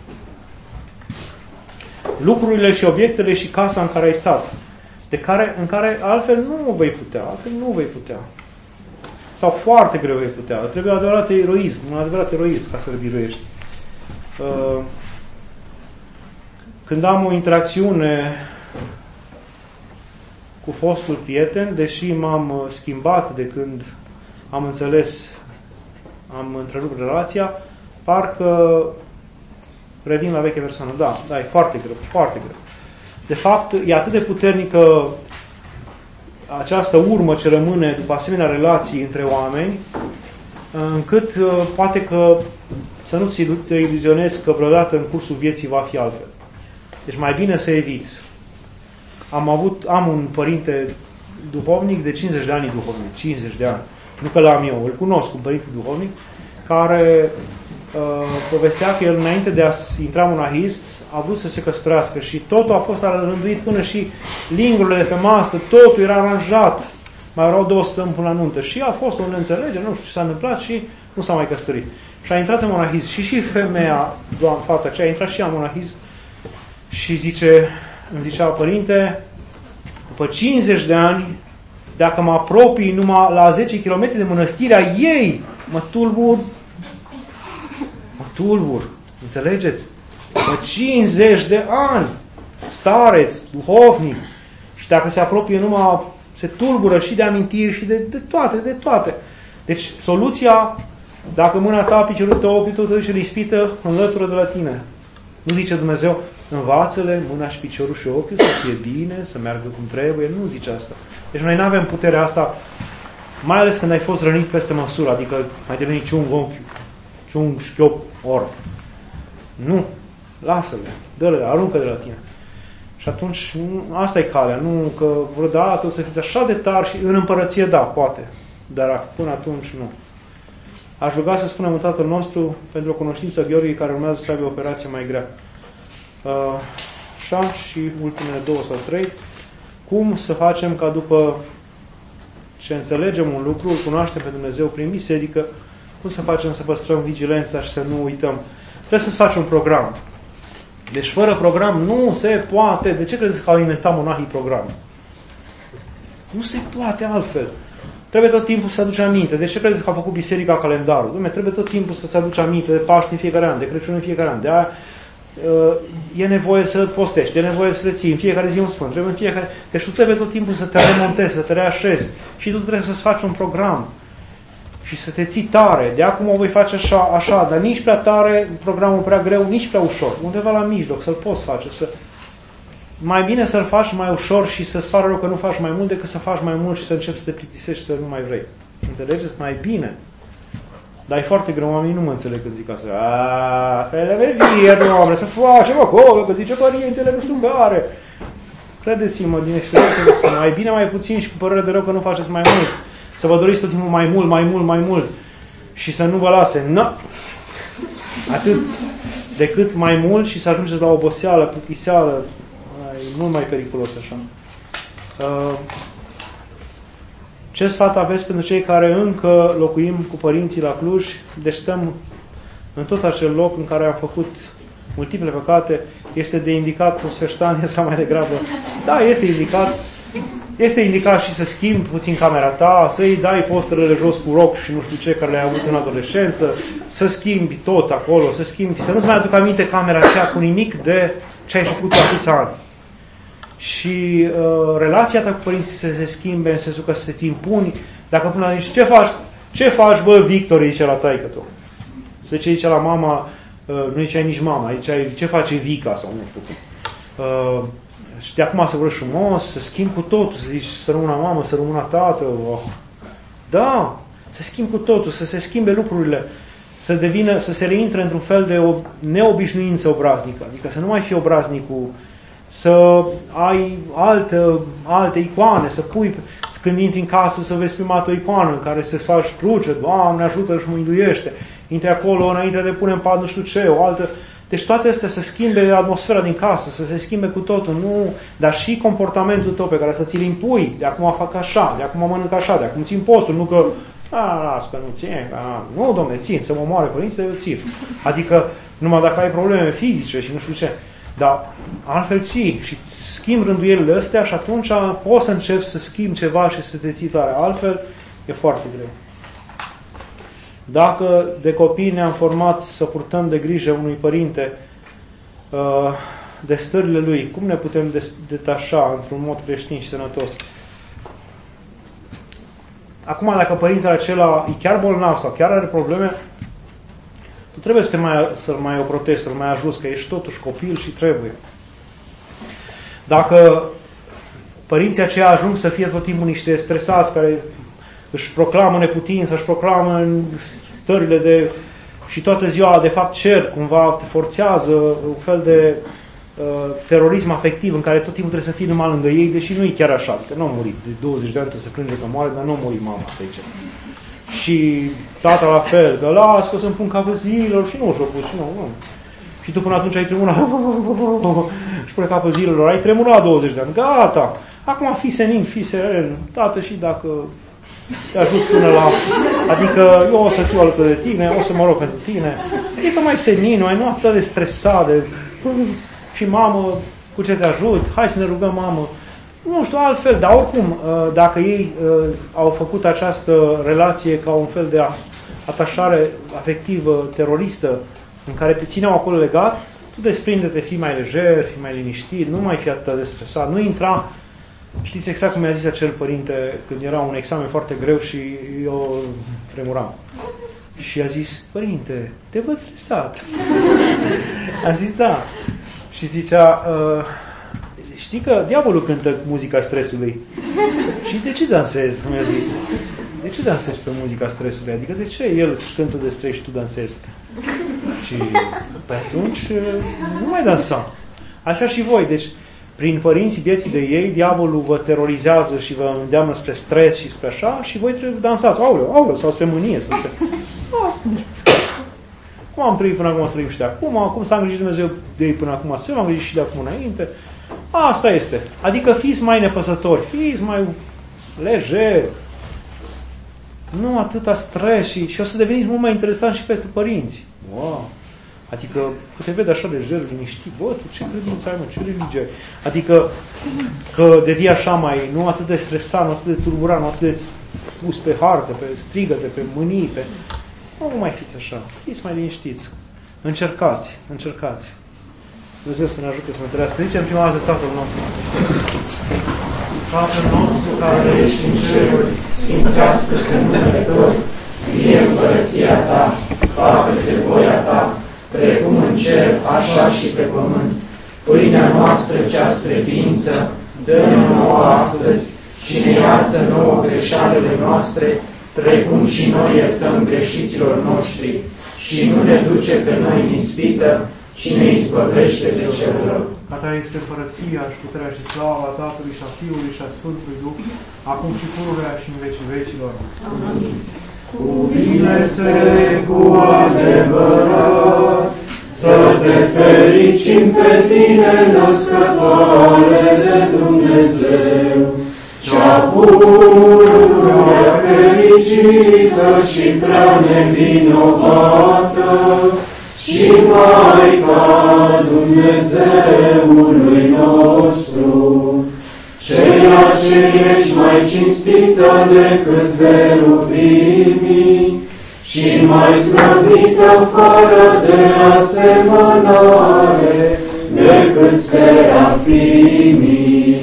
Speaker 2: lucrurile și obiectele și casa în care ai stat, în care altfel nu vei putea. Sau foarte greu vei putea. Trebuie un adevărat eroism ca să-l biruiești. Când am o interacțiune cu fostul prieten, deși m-am schimbat de când am înțeles, am întrerupt relația, parcă revin la vechea persoană. Da, e foarte greu. De fapt, e atât de puternică această urmă ce rămâne după asemenea relații între oameni, încât poate că să nu ți te iluzionezi că vreodată în cursul vieții va fi altfel. Deci mai bine să eviți. Am un părinte duhovnic de 50 de ani duhovnic. 50 de ani. Nu că l-am eu, îl cunosc, un părinte duhovnic, care povestea că el, înainte de a intra în monahism, a vrut să se căsătorească și totul a fost rânduit până și lingurile de pe masă, totul era aranjat. Mai erau 2 săptămâni până la nuntă. Și a fost o neînțelegere, nu știu ce s-a întâmplat și nu s-a mai căsătorit. Și a intrat în monahism. Și femeia, fata aceea, a intrat și ea în monahism și îmi zicea, părinte, după 50 de ani, dacă mă apropii numai la 10 km de mănăstirea ei, mă tulbur. Înțelegeți? După 50 de ani, stareț, duhovnic, și dacă se apropie numai, se tulbură și de amintiri și de toate. Deci, soluția, dacă mâna ta, piciorul tău, ochiul tău și ispită, înlătură de la tine. Nu zice Dumnezeu, învață-le mâna și piciorul și ochiul să fie bine, să meargă cum trebuie. Nu zice asta. Deci noi nu avem puterea asta, mai ales când ai fost rănit peste măsură, adică ai devenit ciung, șchiop, orb. Nu. Lasă-le. Dă-le, aruncă de la tine. Și atunci, asta e calea. Nu că vreodată o să fiți așa de tari și în împărăție, da, poate. Dar până atunci, nu. Aș ruga să spunem în Tatăl nostru pentru o cunoștință Gheorghe care urmează să aibă o operație mai grea. Așa și ultimele 2 sau 3. Cum să facem ca după ce înțelegem un lucru, îl cunoaștem pe Dumnezeu prin biserică, cum să facem să păstrăm vigilența și să nu uităm? Trebuie să-ți faci un program. Deci fără program nu se poate. De ce credeți că au inventat monahii program? Nu se poate altfel. Trebuie tot timpul să aduci aminte. De ce credeți că a făcut biserica calendarul? Trebuie tot timpul să-ți aduci aminte de Paști în fiecare an, de Crăciun în fiecare an, de aia e nevoie să postești, e nevoie să te ții în fiecare zi un sfânt, trebuie în fiecare... Deci tu trebuie tot timpul să te remontezi, să te reașezi și tu trebuie să-ți faci un program și să te ții tare. De acum o voi face așa, dar nici prea tare, programul prea greu, nici prea ușor. Undeva la mijloc, să-l poți face. Mai bine să-l faci mai ușor și să-ți pară rău că nu faci mai mult decât să faci mai mult și să începi să te plictisești și să nu mai vrei. Înțelegeți? Mai bine. Dar e foarte greu, oamenii nu mă înțeleg când zic asta. Asta e reverie, doamne, să facem acolo, că zice părintele nu știu care. Credeți-mă, din experiență, mai bine, mai puțin și cu părere de rău că nu faceți mai mult. Să vă doriți tot timpul mai mult și să nu vă lase. Nu. Atât decât mai mult și să ajungeți la oboseală, plictiseală. E mult mai periculos așa. Ce sfat aveți pentru cei care încă locuim cu părinții la Cluj? Deci stăm în tot acel loc în care am făcut multiple păcate. Este de indicat cu sfeștanie sau mai degrabă? Da, este indicat. Este indicat și să schimbi puțin camera ta, să-i dai posterele jos cu rock și nu știu ce care le-ai avut în adolescență, să schimbi tot acolo, să nu-ți mai aduc aminte camera aceea cu nimic de ce ai făcut atâția ani. Și relația ta cu părinții să se schimbe, în sensul că să te impuni. Dacă până la zici, ce faci, bă, Victor, zice la taică tu. Să zice la mama, nu ziceai nici mama, ziceai, ce face Vica sau nu știu cum. Și de acum să vorbești frumos, să schimbi cu totul, să zici, să rămână mamă, să rămână tată. Da, să schimbi cu totul, să se schimbe lucrurile, să se reintre într-un fel de neobișnuință obraznică. Adică să nu mai fii obraznic cu... Să ai alte icoane, să pui, când intri în casă, să vezi prima dată o icoană în care să faci cruce, Doamne ajută și mântuiește. Intri acolo înainte de pune în pat nu știu ce, o altă... Deci toate astea să schimbe atmosfera din casă, să se schimbe cu totul, nu, dar și comportamentul tău pe care să ți-l impui, de acum fac așa, de acum mănânc așa, de acum țin postul, nu că, las că nu țin, nu, domne, țin, să mă moare părinții, eu țin. Adică numai dacă ai probleme fizice și nu știu ce, dar altfel ții și schimbi rânduielile astea și atunci poți să începi să schimbi ceva și să te ții tare, altfel e foarte greu. Dacă de copii ne-am format să purtăm de grijă unui părinte de stările lui, cum ne putem detașa într-un mod creștin și sănătos? Acum, dacă părintele acela e chiar bolnav sau chiar are probleme, tu trebuie să-l mai o proteji, să-l mai ajuți, că ești totuși copil și trebuie. Dacă părinții aceia ajung să fie tot timpul niște stresați, care își proclamă neputință, își proclamă în stările de... și toată ziua, de fapt, cer, cumva te forțează un fel de terorism afectiv în care tot timpul trebuie să fii numai lângă ei, deși nu e chiar așa, că nu a murit. De 20 de ani trebuie să plânge că moare, dar nu a murit mama, să zice. Și tata la fel, că las că să-mi pun capul zilelor și nu și-o pus, și nu. Și tu până atunci ai tremurat și pune capul zilelor, ai tremurat 20 de ani, gata. Acum fii senin, fii seren, tată, și dacă te ajut până la... Adică eu o să fiu alături de tine, o să mă rog pentru tine. Adică mai senin, mai nu atât de stresat de... Și mamă, cu ce te ajut? Hai să ne rugăm, mamă. Nu știu, altfel, dar oricum, dacă ei au făcut această relație ca un fel de atașare afectivă teroristă în care te țineau acolo legat, tu desprinde-te, fii mai lejer, fii mai liniștit, nu mai fi atât de stresat, nu intra. Știți exact cum mi-a zis acel părinte când era un examen foarte greu și eu tremuram. Și a zis, părinte, te văd stresat. A zis, da. Și zicea, știi că diavolul cântă muzica stresului. Și de ce dansezi? Mi-a zis. De ce dansezi pe muzica stresului? Adică de ce el cântă de stres și tu dansezi? Și pe atunci nu mai dansa. Așa și voi. Deci, prin părinții vieții de ei, diavolul vă terorizează și vă îndeamnă spre stres și spre așa și voi trebuie dansați. Aoleu, sau spre mânie. Cum am trăit până acum, să trăim și de acum, cum s-a îngrijit Dumnezeu de ei până acum, să m-am îngrijit și de acum înainte. Asta este. Adică fiți mai nepăsători, fiți mai lejer. Nu atâta stres și o să deveniți mult mai interesant și pentru părinți. Wow! Adică te vede așa lejer, liniștit. Bă, tu ce credință ai, mă, ce religie ai? Adică că devii așa mai, nu atât de stresat, nu atât de tulburat, nu atât de pus pe harță, pe strigăte, pe mânii, pe... Nu mai fiți așa. Fiți mai liniștiți. Încercați. Dumnezeu să ne ajute să ne trăiască. Zicem prima dată Tatăl nostru. Tatăl nostru care ești în ceruri, sfințească-se numele Tău, vie împărăția Ta, facă-se voia Ta, precum în cer, așa și pe pământ. Pâinea noastră cea spre ființă, dă-ne nouă astăzi și ne iartă nouă greșalele noastre, precum și noi iertăm greșiților noștri. Și nu ne duce pe noi în ispită, ci ne izbăvește de cel rău. Ca Ta este împărăția și puterea și slava Tatălui și a Fiului și a Sfântului Duh, acum și pururea și în vecii vecilor. Amin. Cuvine-se cu adevărat, să te fericim pe Tine, născătoare de Dumnezeu, cea pururea fericită și prea nevinovată, și Maica Dumnezeului nostru, ceea ce ești mai cinstită decât verubimii și mai slăvită fără de asemănare decât serafimii,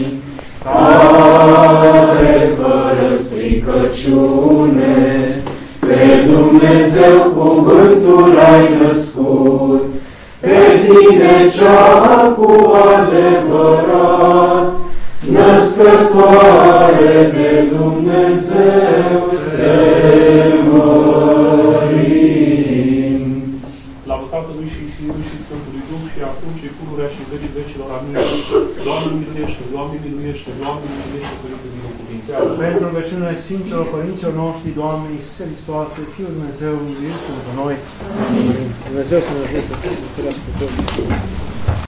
Speaker 2: care fără stricăciune pe Dumnezeu cuvântul ai născut, pe Tine cea cu adevărat, născătoare de Dumnezeu, te mărim.
Speaker 5: Slavă Tatălui și Fiului și Sfântului Duh și acum și pururea și în vecii vecilor. Amin. Doamne miluiește, Doamne miluiește, Doamne miluiește, Părinte binecuvintează.
Speaker 2: Pentru rugăciunile Sfinților Părinților noștri, Doamne Iisuse Hristoase, Fiul Dumnezeu, miluiește pentru noi. Amin. Dumnezeu să ne ajute să trăiască pe toți.